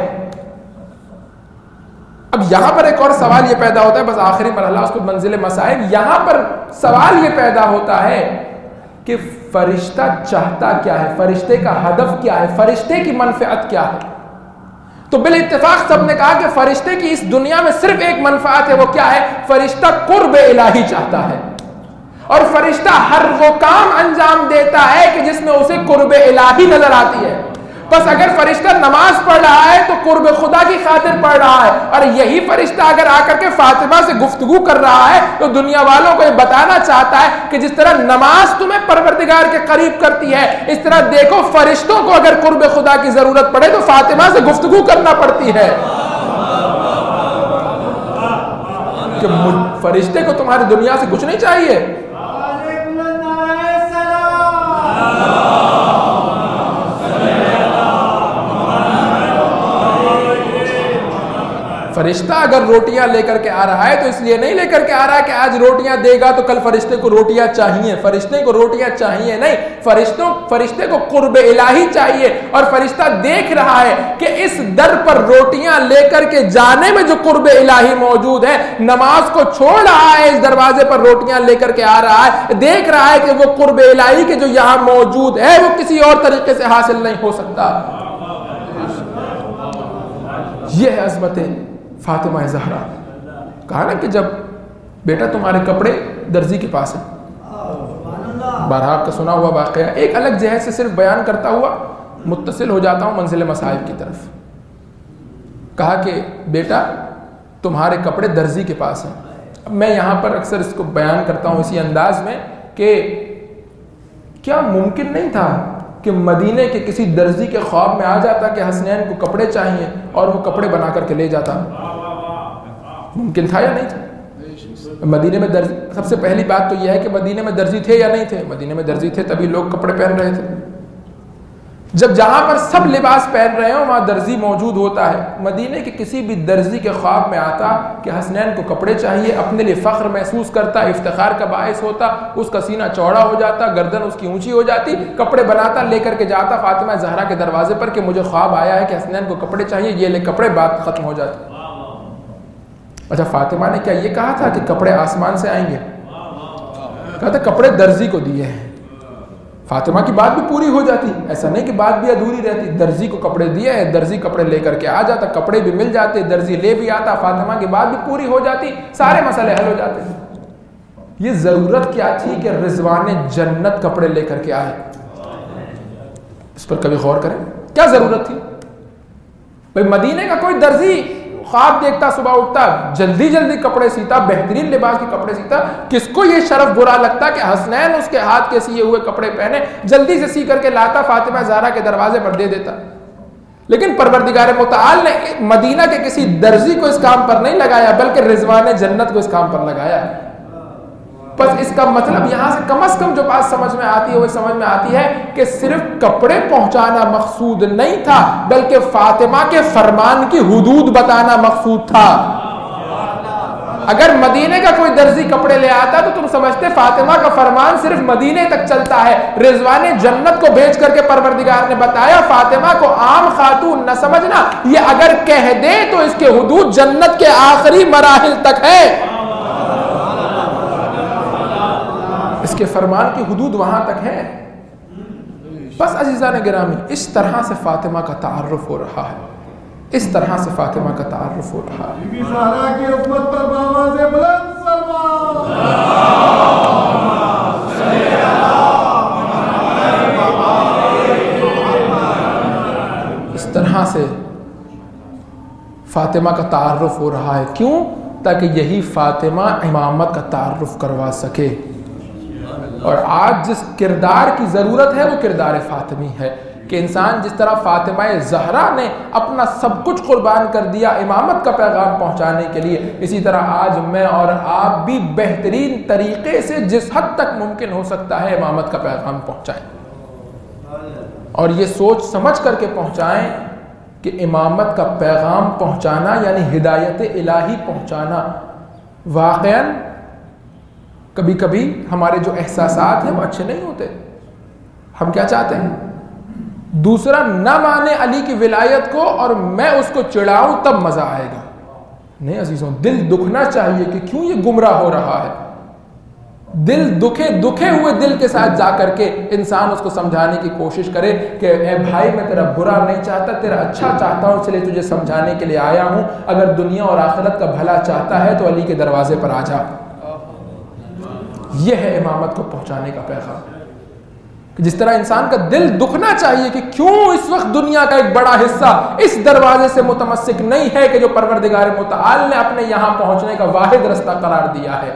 अब यहां पर एक और सवाल यह पैदा होता है, बस आखिरी मरहला उसको मंजिल मसाइल। यहां पर सवाल यह पैदा होता है कि फरिश्ता चाहता क्या है, फरिश्ते का हदफ क्या है, फरिश्ते की मनफियत क्या है? तो बिल इत्तेफाक सबने कहा कि फरिश्ते की इस दुनिया में सिर्फ एक मनफात है, वो क्या है? फरिश्ता कुर्ब इलाही चाहता है, और फरिश्ता हर वो काम अंजाम देता है कि जिसमें उसे कुर्ब इलाही नजर आती है। बस अगर फरिश्ता नमाज पढ़ रहा है तो कुर्ब खुदा की खातिर पढ़ रहा है, और यही फरिश्ता अगर आकर के फातिमा से गुफ्तगू कर रहा है तो दुनिया वालों को ये बताना चाहता है कि जिस तरह नमाज तुम्हें परवरदिगार के करीब करती है, इस तरह देखो फरिश्तों को अगर कुर्ब खुदा की जरूरत पड़े तो फातिमा से गुफ्तगू करना पड़ती है। कि फरिश्ते को तुम्हारी दुनिया से कुछ नहीं चाहिए। फरिश्ता अगर रोटियां लेकर के आ रहा है तो इसलिए नहीं लेकर के आ रहा है कि आज रोटियां देगा तो कल फरिश्ते को रोटियां चाहिए, फरिश्ते को रोटियां चाहिए नहीं, फरिश्ते को कुर्ब इलाही चाहिए। और फरिश्ता देख रहा है कि इस दर पर रोटियां लेकर के जाने में जो कुर्ब इलाही मौजूद है, नमाज को छोड़ रहा है, इस दरवाजे पर रोटियां लेकर के आ रहा है, देख रहा है कि वो कुर्ब इलाही के जो यहां मौजूद है वो किसी और तरीके से हासिल नहीं हो सकता। यह है अज़मत फातिमा ज़हरा। कहा ना कि जब बेटा तुम्हारे कपड़े दर्जी के पास है, बारहा का सुना हुआ वाक़या, एक अलग जहद से सिर्फ बयान करता हुआ मुत्तसिल हो जाता हूं मंजिल मसाइब की तरफ। कहा कि बेटा तुम्हारे कपड़े दर्जी के पास हैं। अब मैं यहां पर अक्सर इसको बयान करता हूं इसी अंदाज में कि क्या मुमकिन नहीं था कि मदीने के किसी दर्जी के ख्वाब में आ जाता कि हसनैन को कपड़े चाहिए और वो कपड़े बना करके ले जाता? मुमकिन था या नहीं था? मदीने में दर्जी, सबसे पहली बात तो यह है कि मदीने में दर्जी थे या नहीं थे? मदीने में दर्जी थे, तभी लोग कपड़े पहन रहे थे। जब जहां पर सब लिबास पहन रहे हो वहां दर्जी मौजूद होता है। मदीने के किसी भी दर्जी के ख्वाब में आता कि हसनैन को कपड़े चाहिए, अपने लिए फख्र महसूस करता, इफ्तिखार का बायस होता, उसका सीना चौड़ा हो जाता, गर्दन उसकी ऊंची हो जाती, कपड़े बनाता, लेकर के जाता फातिमा ज़हरा के दरवाजे पर कि मुझे ख्वाब आया है कि हसनैन को कपड़े चाहिए, ये ले कपड़े, बात खत्म हो जाती। अच्छा, फातिमा ने क्या ये कहा था कि कपड़े आसमान से आएंगे? कहा था कपड़े दर्जी को दिए हैं। फातिमा की बात भी पूरी हो जाती, ऐसा नहीं कि बात भी अधूरी रहती। दर्जी को कपड़े दिए हैं, दर्जी कपड़े लेकर के आ जाता, कपड़े भी मिल जाते, दर्जी ले भी आता, फातिमा की बात भी पूरी हो जाती, सारे मसले हल हो जाते। ये जरूरत क्या थी कि रिजवान जन्नत कपड़े लेकर के आए? इस पर कभी गौर करें, क्या जरूरत थी? भाई मदीने का कोई दर्जी ख्वाब देखता, सुबह उठता, जल्दी जल्दी कपड़े सीता, बेहतरीन लिबास के कपड़े सीता, किसको ये शरफ बुरा लगता कि हसनैन उसके हाथ के सिए हुए कपड़े पहने, जल्दी से सी करके लाता, फातिमा ज़हरा के दरवाजे पर दे देता। लेकिन परवरदिगार मुताल ने मदीना के किसी दर्जी को इस काम पर नहीं लगाया, बल्कि रिजवान जन्नत को इस काम पर लगाया। बस इसका मतलब यहां से कम से कम जो बात समझ में आती है वो समझ में आती है कि सिर्फ कपड़े पहुंचाना मकसूद नहीं था, बल्कि फातिमा के फरमान की हुदूद बताना मकसूद था। अगर मदीने का कोई दर्जी कपड़े ले आता तो तुम समझते फातिमा का फरमान सिर्फ मदीने तक चलता है। रिजवान जन्नत को भेज करके परवरदिगार ने बताया फातिमा को आम खातून न समझना, ये अगर कह दे तो इसके हुदूद जन्नत के आखिरी मराहिल तक है, इसके फरमान की हुदूद वहां तक है। बस अजीज़ान गिरामी, इस तरह से फातिमा का तारुफ हो रहा है, इस तरह से फातिमा का तारुफ हो रहा है। बीबी ज़हरा की उम्मत पर आवाज़ बुलंद सलवात। इस तरह से फातिमा का तारुफ हो रहा है। क्यों? ताकि यही फातिमा इमामत का तारुफ करवा सके। और आज जिस किरदार की ज़रूरत है वो किरदार फातिमी है कि इंसान जिस तरह फातिमा ज़हरा ने अपना सब कुछ कुर्बान कर दिया इमामत का पैगाम पहुंचाने के लिए, इसी तरह आज मैं और आप भी बेहतरीन तरीके से जिस हद तक मुमकिन हो सकता है इमामत का पैगाम पहुंचाएं, और ये सोच समझ करके पहुंचाएं कि इमामत का पैगाम पहुंचाना यानी हिदायत इलाही पहुंचाना वाक़यान कभी कभी हमारे जो एहसासात हैं वो अच्छे नहीं होते। हम क्या चाहते हैं, दूसरा ना माने अली की विलायत को और मैं उसको चिढ़ाऊं तब मजा आएगा। नहीं अजीजों, दिल दुखना चाहिए कि क्यों ये गुमराह हो रहा है। दिल दुखे हुए दिल के साथ जाकर के इंसान उसको समझाने की कोशिश करे कि ए भाई मैं तेरा बुरा नहीं चाहता, तेरा अच्छा चाहता हूं, इसलिए तुझे समझाने के लिए आया हूं। अगर दुनिया और आखिरत का भला चाहता है तो अली के दरवाजे पर आ जा। यह है इमामत को पहुंचाने का पैगाम। जिस तरह इंसान का दिल दुखना चाहिए कि क्यों इस वक्त दुनिया का एक बड़ा हिस्सा इस दरवाजे से मुतमस्सिक नहीं है कि जो परवरदिगार मुतआल ने अपने यहां पहुंचने का वाहिद रास्ता करार दिया है।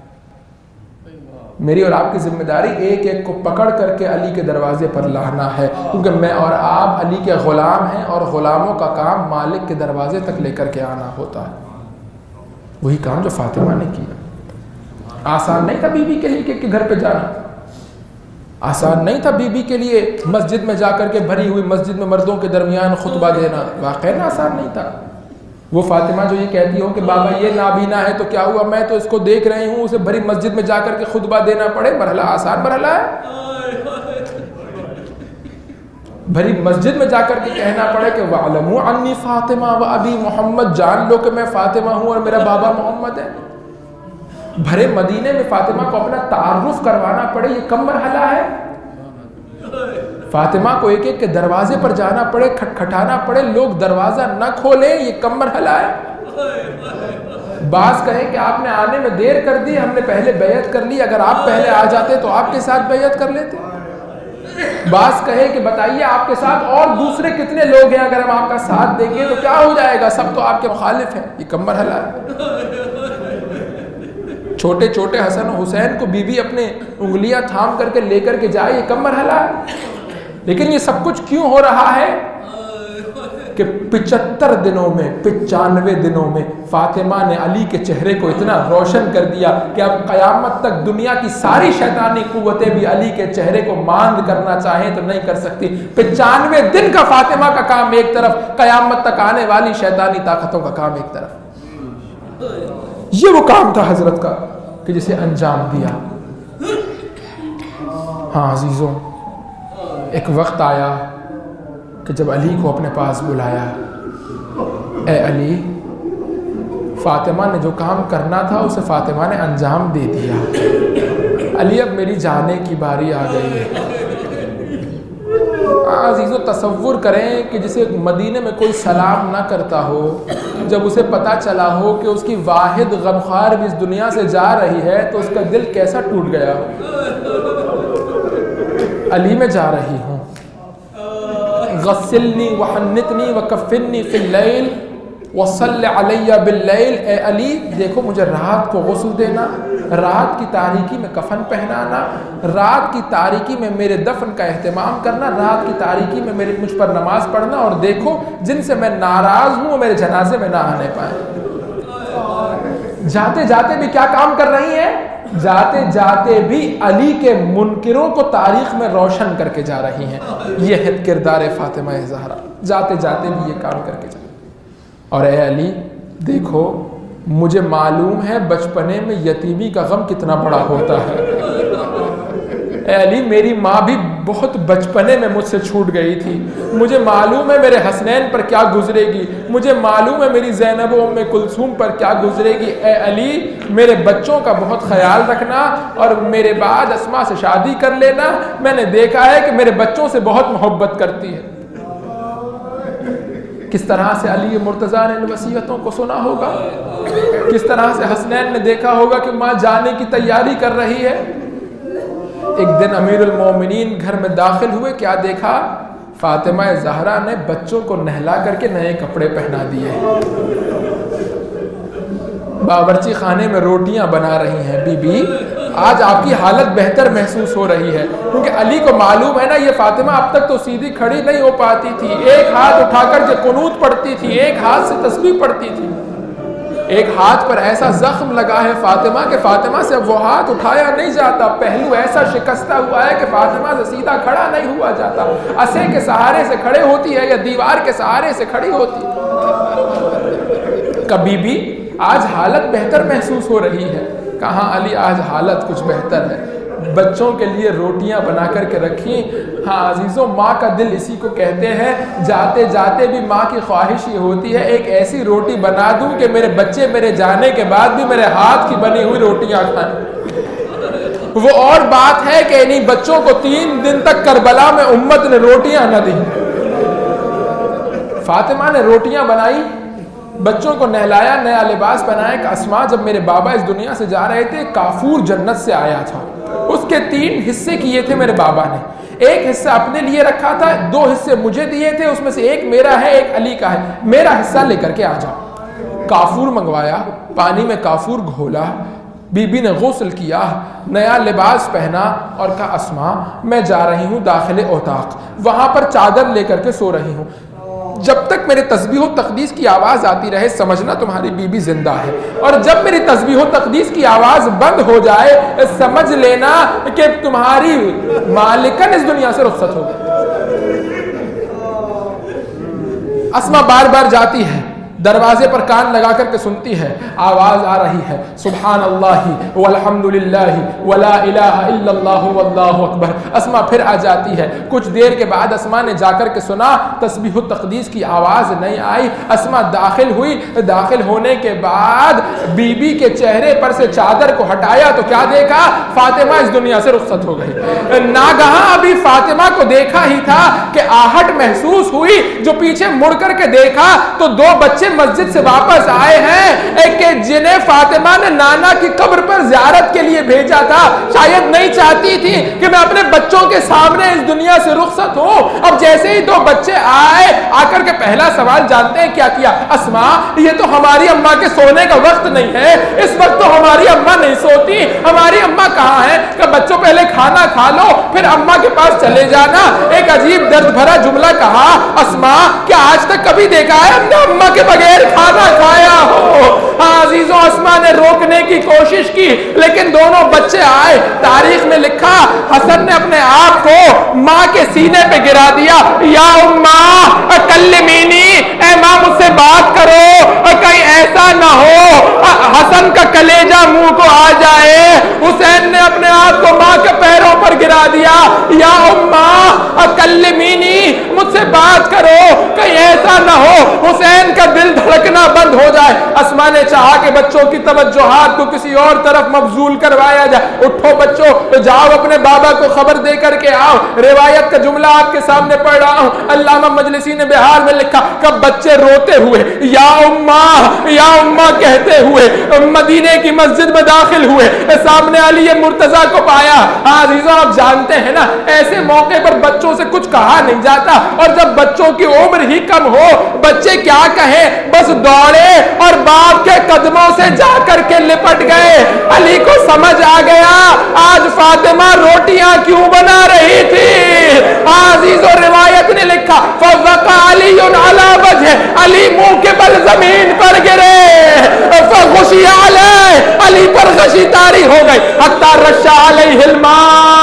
मेरी और आपकी जिम्मेदारी एक एक को पकड़ करके अली के दरवाजे पर लाना है, क्योंकि मैं और आप अली के गुलाम हैं और गुलामों का काम मालिक के दरवाजे तक लेकर के आना होता है। वही काम जो फातिमा ने किया। आसान नहीं था बीबी के लिए कि घर पे जाना, आसान नहीं था बीबी के लिए मस्जिद में जाकर के भरी हुई मस्जिद में मर्दों के दरमियान खुतबा देना, वाकई आसान नहीं था। वो फातिमा जो ये कहती हो कि बाबा ये नाबीना है तो क्या हुआ, मैं तो इसको देख रही हूँ, उसे भरी मस्जिद में जाकर के खुतबा देना पड़े, मरहला आसान मरहला है। भरी मस्जिद में जाकर के कहना पड़े कि वालमू अन्नी फातिमा व अबी मोहम्मद, जान लो कि मैं फातिमा हूँ और मेरा बाबा मोहम्मद है। भरे मदीने में फातिमा को अपना तारुफ करवाना पड़े, ये कम मरहला है। फातिमा को एक एक के दरवाजे पर जाना पड़े, खटखटाना पड़े, लोग दरवाजा न खोले, ये कम मरहला है। बास कहे कि आपने आने में देर कर दी, हमने पहले बैयत कर ली, अगर आप पहले आ जाते तो आपके साथ बैयत कर लेते। बास कहे कि बताइए आपके साथ और दूसरे कितने लोग हैं, अगर हम आपका साथ देंगे तो क्या हो जाएगा, सब तो आपके मुखालिफ हैं, ये कम मरहला है। छोटे छोटे हसन हुसैन को बीबी अपने उंगलियां थाम करके लेकर के जाए, ये कम मरहला है। लेकिन ये सब कुछ क्यों हो रहा है कि 75 दिनों में 95 दिनों में फातिमा ने अली के चेहरे को इतना रोशन कर दिया कि अब कयामत तक दुनिया की सारी शैतानी कुव्वतें भी अली के चेहरे को मांद करना चाहें तो नहीं कर सकती। 95 दिन का फातिमा का काम एक तरफ, कयामत तक आने वाली शैतानी ताकतों का काम एक तरफ। ये वो काम था हजरत का कि जिसे अंजाम दिया। हाँ अजीजों, एक वक्त आया कि जब अली को अपने पास बुलाया, ए अली, फातिमा ने जो काम करना था उसे फातिमा ने अंजाम दे दिया, अली अब मेरी जाने की बारी आ गई है। अजीजों तसव्वुर करें कि जिसे मदीने में कोई सलाम ना करता हो, जब उसे पता चला हो कि उसकी वाहिद गमखार भी इस दुनिया से जा रही है तो उसका दिल कैसा टूट गया हो। अली में जा रही हूँ, गस्सिलनी वहन्नितनी वकफ़िन्नी फिल लैल वसल्लि अलैया बिल लैल। ए अली देखो, मुझे रात को गुस्ल देना, रात की तारीकी में कफन पहनाना, रात की तारीकी में मेरे दफन का एहतमाम करना, रात की तारीकी में मेरे मुझ पर नमाज पढ़ना, और देखो जिनसे मैं नाराज हूँ वो मेरे जनाजे में ना आने पाए। जाते जाते भी क्या काम कर रही है, जाते जाते भी अली के मुनकिरों को तारीख में रोशन करके जा रही हैं। यह है किरदार फातिमा ज़हरा, जाते जाते भी ये काम करके जा। और ए अली देखो, मुझे मालूम है बचपने में यतीमी का गम कितना बड़ा होता है। ए अली, मेरी माँ भी बहुत बचपने में मुझसे छूट गई थी, मुझे मालूम है मेरे हसनैन पर क्या गुजरेगी, मुझे मालूम है मेरी ज़ैनब व उम्मे कुलसूम पर क्या गुजरेगी। ए अली, मेरे बच्चों का बहुत ख्याल रखना और मेरे बाद अस्मा से शादी कर लेना। मैंने देखा है कि मेरे बच्चों से बहुत मोहब्बत करती है। किस तरह से अली मुर्तज़ा ने वसीयतों को सुना होगा, किस तरह से हसनैन ने देखा होगा कि माँ जाने की तैयारी कर रही है। एक दिन अमीरुल मोमिनीन घर में दाखिल हुए, क्या देखा, फातिमा ज़हरा ने बच्चों को नहला करके नए कपड़े पहना दिए, बावर्ची खाने में रोटियां बना रही हैं। बीबी, आज आपकी हालत बेहतर महसूस हो रही है, क्योंकि अली को मालूम है ना ये फातिमा अब तक तो सीधी खड़ी नहीं हो पाती थी, एक हाथ उठाकर के कुनूत पढ़ती थी, एक हाथ से तस्बीह पढ़ती थी। एक हाथ पर ऐसा जख्म लगा है फातिमा के फातिमा से अब वो हाथ उठाया नहीं जाता, पहलू ऐसा शिकस्ता हुआ है कि फातिमा से सीधा खड़ा नहीं हुआ जाता, असे के सहारे से खड़े होती है या दीवार के सहारे से खड़ी होती है। कभी भी आज हालत बेहतर महसूस हो रही है, कहाँ अली आज हालत कुछ बेहतर है। बच्चों के लिए रोटियां बना करके रखी। हाँ अजीजों, माँ का दिल इसी को कहते हैं। जाते जाते भी माँ की ख्वाहिश ये होती है एक ऐसी रोटी बना दूं कि मेरे बच्चे मेरे जाने के बाद भी मेरे हाथ की बनी हुई रोटियां खाएं। वो और बात है कि इन्हीं बच्चों को 3 दिन तक करबला में उम्मत ने रोटियां न दी। फातिमा ने रोटियां बनाई, बच्चों को नहलाया, नया लिबास पहनाया। कि अस्मा जब मेरे बाबा इस दुनिया से जा रहे थे, काफूर जन्नत से आया था, उसके 3 हिस्से किए थे मेरे बाबा ने। एक हिस्सा अपने लिए रखा था, 2 हिस्से मुझे दिए थे, उसमें से एक मेरा है एक अली का है, मेरा हिस्सा लेकर के आ जाओ। काफूर मंगवाया, पानी में काफूर घोला, बीबी ने गुस्ल किया, नया लिबास पहना और कहा अस्मा मैं जा रही हूँ दाखिले औताक, वहां पर चादर लेकर के सो रही हूँ, जब तक मेरे तस्बीह तकदीस की आवाज आती रहे समझना तुम्हारी बीबी जिंदा है, और जब मेरी तस्बीह तकदीस की आवाज बंद हो जाए समझ लेना कि तुम्हारी मालिकन इस दुनिया से रुखसत हो गई। अस्मा बार बार जाती है, दरवाजे पर कान लगा करके सुनती है, आवाज आ रही है सुभान अल्लाहि वल्हम्दुलिल्लाहि वला इलाहा इल्लल्लाहु वल्लाहु अकबर। अस्मा फिर आ जाती है। कुछ देर के बाद अस्मा ने जाकर के सुना, तस्बीह तकदीस की आवाज नहीं आई। अस्मा दाखिल हुई, दाखिल होने के बाद बीबी के चेहरे पर से चादर को हटाया तो क्या देखा, फातिमा इस दुनिया से रुखसत हो गई। नागहां अभी फातिमा को देखा ही था कि आहट महसूस हुई, जो पीछे मुड़ करके देखा तो 2 बच्चे मस्जिद से वापस आए हैं कि जिन्हें फातिमा ने नाना की कब्र पर ज़ियारत के लिए भेजा था। शायद नहीं चाहती थी कि मैं अपने बच्चों के सामने इस दुनिया से रुखसत हूं। अब जैसे ही 2 बच्चे आए, आकर के पहला सवाल जानते हैं क्या किया, अस्मा ये तो हमारी अम्मा के सोने का वक्त नहीं है, इस वक्त तो हमारी अम्मा नहीं सोती, हमारी अम्मा कहाँ है? कि बच्चों पहले खाना खा लो फिर अम्मा के पास चले जाना। एक अजीब दर्द भरा जुमला कहा, अस्मा क्या आज तक कभी देखा है हमने अम्मा के बगैर खाना खाया हो? अजीजों, अस्मा ने रोकने की कोशिश की लेकिन दोनों बच्चे आए। तारीख में लिखा, हसन ने अपने आप को माँ के सीने पे गिरा दिया, या उम्मा कल्लिमीनी, ऐ माँ मुझसे बात करो, कहीं ऐसा ना हो हसन का कलेजा मुंह को आ जाए। हुसैन ने अपने आप को माँ के पैरों पर गिरा दिया, या उम्मा कल्लिमीनी, मुझसे बात करो, कहीं ऐसा ना हो हुसैन का दिल धड़कना बंद हो जाए। अस्मा ने चाहा कि बच्चों की तवज्जोहात को किसी और तरफ मबजूल करवाया जाए। उठो बच्चों, जाओ अपने बाबा को खबर दे करके आओ। रिवायत का जुमला आपके सामने पढ़ रहा हूं, अल्लामा मजलिसी ने बिहार में लिखा, कब बच्चे रोते हुए या उम्मा कहते हुए मदीने की मस्जिद में दाखिल हुए, सामने अली मुर्तजा को पाया। अजीजों, आप जानते हैं ना, ऐसे मौके पर बच्चों से कुछ कहा नहीं जाता, और जब बच्चों की उम्र ही कम हो, बच्चे क्या कहे, बस दौड़े और बाप के कदमों से जाकर के लिपट गए। अली को समझ आ गया आज फातिमा रोटियां क्यों बना रही थी। अजीजों, रिवायत ने लिखा, फवक़ा अलीयुन अला वजह, अली मुंह के बल जमीन पर गिरे, फग़ुशिया अलैहि, अली पर गशी तारी हो गई, हत्ता रशा अलैहिल मा,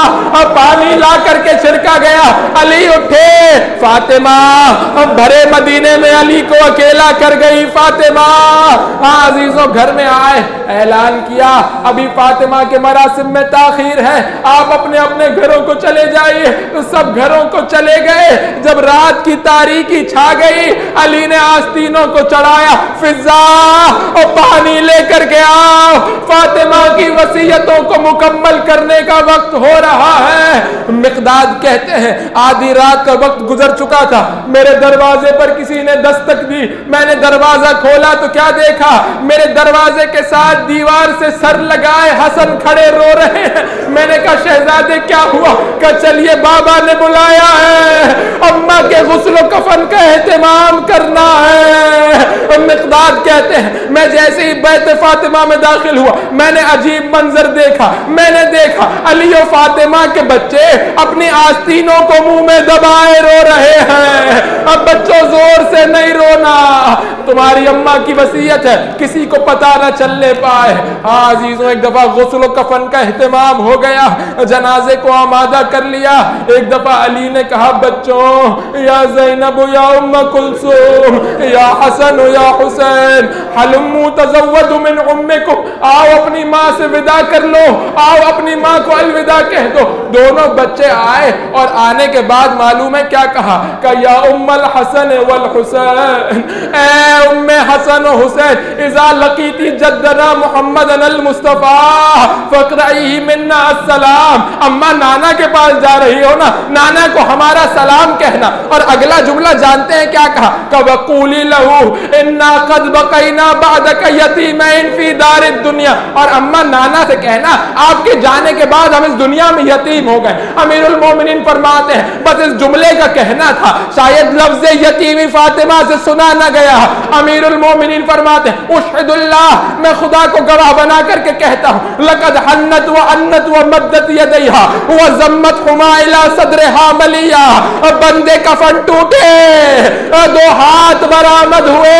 पानी ला करके छिड़का गया। अली उठे, फातिमा भरे मदीने में अली को अकेला कर गई फातिमा। अजीजों, घर में आए, ऐलान किया अभी फातिमा के मरासिम में ताखीर है, आप अपने अपने घरों को चले जाइए। तो सब घरों को चले गए। जब रात की तारीकी छा गई, अली ने आस्तीनों को चढ़ाया, फिजा और पानी लेकर के आओ, फातिमा की वसीयतों को मुकम्मल करने का वक्त हो रहा है। मिक़दाद कहते हैं, आधी रात का वक्त गुजर चुका था, मेरे दरवाजे पर किसी ने दस्तक दी, मैंने दरवाजा खोला तो क्या देखा, मेरे दरवाजे के साथ दीवार से सर लगाए हसन खड़े रो रहे हैं। मैंने कहा, शहजादे क्या हुआ? कहा, चलिए बाबा ने बुलाया है, अम्मा के गुस्ल कफन का एहतमाम करना है। मिक़दाद कहते हैं, मैं जैसे ही बैत फातिमा में दाखिल हुआ, मैंने अजीब मंजर देखा, मैंने देखा अली और फातिमा के बच्चे अपनी आस्तीनों को मुंह में दबाए रो रहे हैं। अब बच्चों जोर से नहीं रोना, तुम्हारी अम्मा की वसीयत है, किसी को पता न चलने पाए। हाँ अजीजों, एक दफा गुस्ल कफन का एहतमाम हो गया, जनाजे को आमादा कर लिया। एक दफा अली ने कहा, बच्चों, या ज़ैनब या उम्म कुलसूम या हसन या हुसैन हलुम्मू तज़व्वदु मिन उम्मिकुम, आओ अपनी माँ से विदा कर लो, आओ अपनी माँ को अलविदा कह दो। दोनों बच्चे आए और आने के बाद मालूम है क्या कहा, या उम्मल हसन वल हुसैन, ए उम्मे हसन और हुसैन, इज़ा लकीती जद्दना मुहम्मदन अल मुस्तफा फक़रई मिन्ना अस्सलाम। अम्मा नाना के पास जा रही हो ना, नाना को हमारा सलाम कहना। और अगला जुमला जानते हैं क्या कहा, कवक़ूली लहू इन्ना क़द बक़ैना बअदक यतीमैन फ़ी दारिद दुनिया। और अम्मा नाना से कहना, आपके जाने के बाद हम इस दुनिया में यतीम हो गए। अमीरुल मोमिनीन फरमाते हैं, बस इस जुमले का कहना था, शायद लफ्ज़ यतीमी फातिमा से सुना न गया। अमीरुल मोमिनीन फरमाते हैं, उशहिदुल्लाह, मैं खुदा को गवाह बना करके कहता हूँ, लक़द हन्नत व अन्नत व मद्दत यदैहा व ज़म्मत हुमा इला सद्रिहा मलिया। बंदे कफन टूटे, दो हाथ बरामद हुए,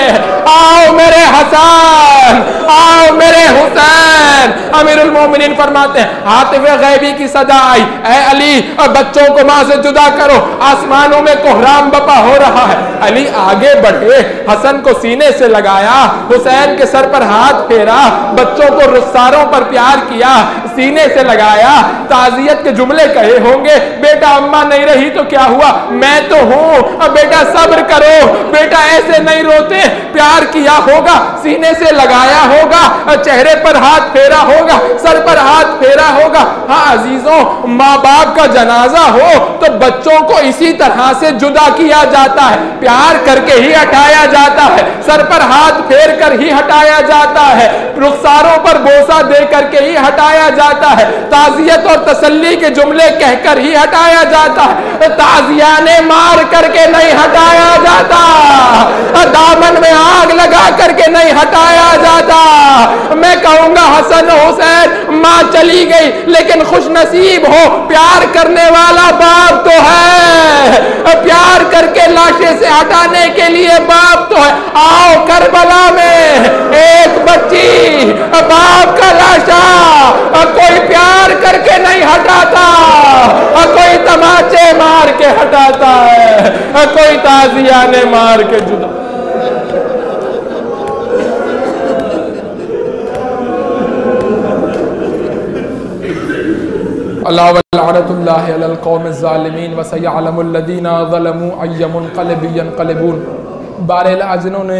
आओ मेरे हसन, आओ मेरे हुसैन। अमीरुल मोमिनीन फरमाते हैं, हातिफ़े गैबी की सदा आई, ऐ अली बच्चों को माँ से जुदा करो, आसमानों में कोहराम बपा हो रहा है। अली आगे बढ़े, हसन को सीने से लगाया, हुसैन के सर पर हाथ फेरा, बच्चों को रुखसारों पर प्यार किया, सीने से लगाया, ताज़ियत के जुमले कहे होंगे, बेटा अम्मा नहीं रही तो क्या हुआ, मैं तो हूं, बेटा सब्र करो, बेटा ऐसे नहीं रोते, प्यार किया होगा, सीने से लगाया होगा, चेहरे पर हाथ फेरा होगा, सर पर हाथ फेरा होगा। हाँ अजीजों, माँ बाप का जनाजा हो तो बच्चों को इसी तरह से जुदा किया जाता है, प्यार करके ही हटाया जाता है, सर पर हाथ फेर कर ही हटाया जाता है, रुखसारों पर बोसा दे करके ही हटाया जाता है, ताज़ियत और तसल्ली के जुमले कहकर ही हटाया जाता है, ताज़ियाने मार करके नहीं हटाया जाता, दामन में आग लगा करके नहीं हटाया जाता। मैं कहूंगा हसन हुसैन, माँ चली गई लेकिन खुश नसीब हो, प्यार करने वाला बाप तो है, प्यार करके लाशें से हटाने के लिए बाप तो है। आओ करबला में एक बच्ची बाप का लाशा कोई प्यार करके नहीं हटाता, कोई तमाचे मार के हटाता है, कोई ताज़ियाने मार के जुदा। अल्लाह वलअनतुल्लाहि अलल क़ौमिज़ ज़ालिमीन व सयअलमुल लज़ीना ज़लमू अय्य मुनक़लिबिन यनक़लिबून। बारह जिन्होंने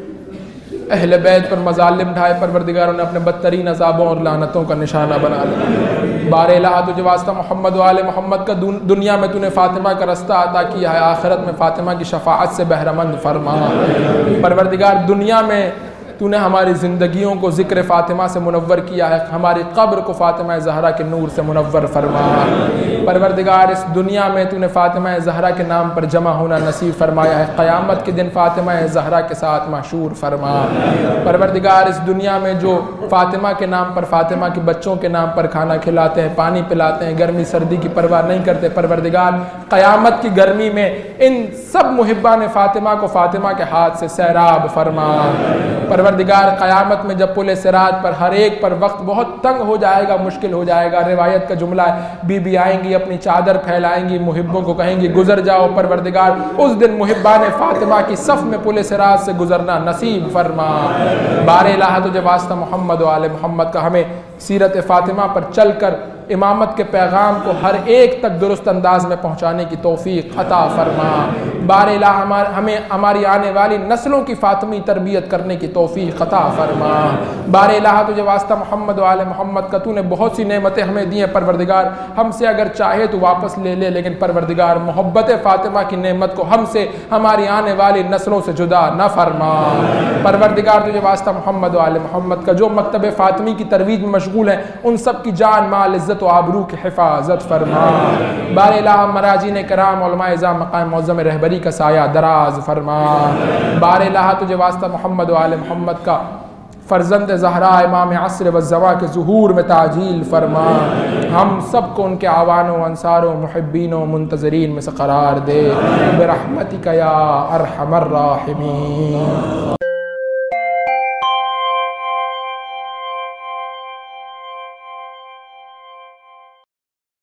अहले बैत पर मज़ालिम ढाए, परवरदिगार ने अपने बदतरीन अज़ाबों और लानतों का निशाना बना लिया। बारह तुझे वास्ता मोहम्मद वाले मोहम्मद का दुनिया में तूने फ़ातिमा का रास्ता अता किया है, आखिरत में फ़ातिमा की शफ़ाअत से बहरमंद फरमा। परवरदिगार दुनिया में तूने हमारी ज़िंदगियों को ज़िक्र फ़ातिमा से मुनव्वर किया है, हमारी क़ब्र को फ़ातिमा ज़हरा के नूर से मुनव्वर फरमा। परवरदिगार इस दुनिया में तूने फ़ातिमा ज़हरा के नाम पर जमा होना नसीब फरमाया है, क़यामत के दिन फ़ातिमा ज़हरा के साथ महशूर फरमा। परवरदिगार इस दुनिया में जो फ़ातिमा के नाम पर, फ़ातिमा के बच्चों के नाम पर खाना खिलाते हैं, पानी पिलाते हैं, गर्मी सर्दी की परवाह नहीं करते, परवरदिगार क़यामत की गर्मी में इन सब मुहिब्बान फ़ातिमा को फ़ातिमा के हाथ से सैराब फरमा। परवरदिगार क़यामत में जब पुल सिरात पर हर एक पर वक्त बहुत तंग हो जाएगा, मुश्किल हो जाएगा, रिवायत का जुमला है, बीबी आएंगी अपनी चादर फैलाएंगी, मुहिब्बों को कहेंगी गुजर जाओ। परवरदिगार उस दिन मुहिब्बान फ़ातिमा की सफ़ में पुल सिरात से गुजरना नसीब फरमा। बार इलाहा तुझे वास्ता मोहम्मद वाले मोहम्मद का हमें सीरत फ़ातिमा पर चल कर इमामत के पैगाम को हर एक तक दुरुस्त अंदाज में पहुँचाने की तौफीक अता फरमा। बार इलाहा हमें हमारी आने वाली नस्लों की फ़ातिमी तरबियत करने की तौफीक अता फरमा। बार इलाहा तुझे वास्ता मोहम्मद वाले मोहम्मद का तूने बहुत सी नेमतें हमें दी हैं, परवरदिगार हमसे अगर चाहे तो वापस ले ले, लेकिन परवरदिगार मोहब्बत फ़ातिमा की नेमत को हमसे हमारी आने वाली नस्लों से जुदा न फरमा। परवरदिगार तुझे वास्ता मोहम्मद वाले मोहम्मद का जो मकतब फ़ातिमी की तरवीज में मशगूल हैं, उन सब की जान माल इज़्ज़त व आबरू की हिफाजत फरमा। बार इलाहा मराजीन कराम उलमा इज़ाम मक़ाम मुअज़्ज़म रहबरी का साया दराज फरमा। बार इलाहा तुझे वास्ता मोहम्मद वाले मोहम्मद का फ़र्जंद ज़हरा इमाम असर व ज़मा के ज़ुहूर में ताजील फरमा। हम सब को उनके आवानों अंसारों मुहिब्बीनों मुंतज़रीन में से करार दे बिरहमतिका या अरहमर राहिमीन।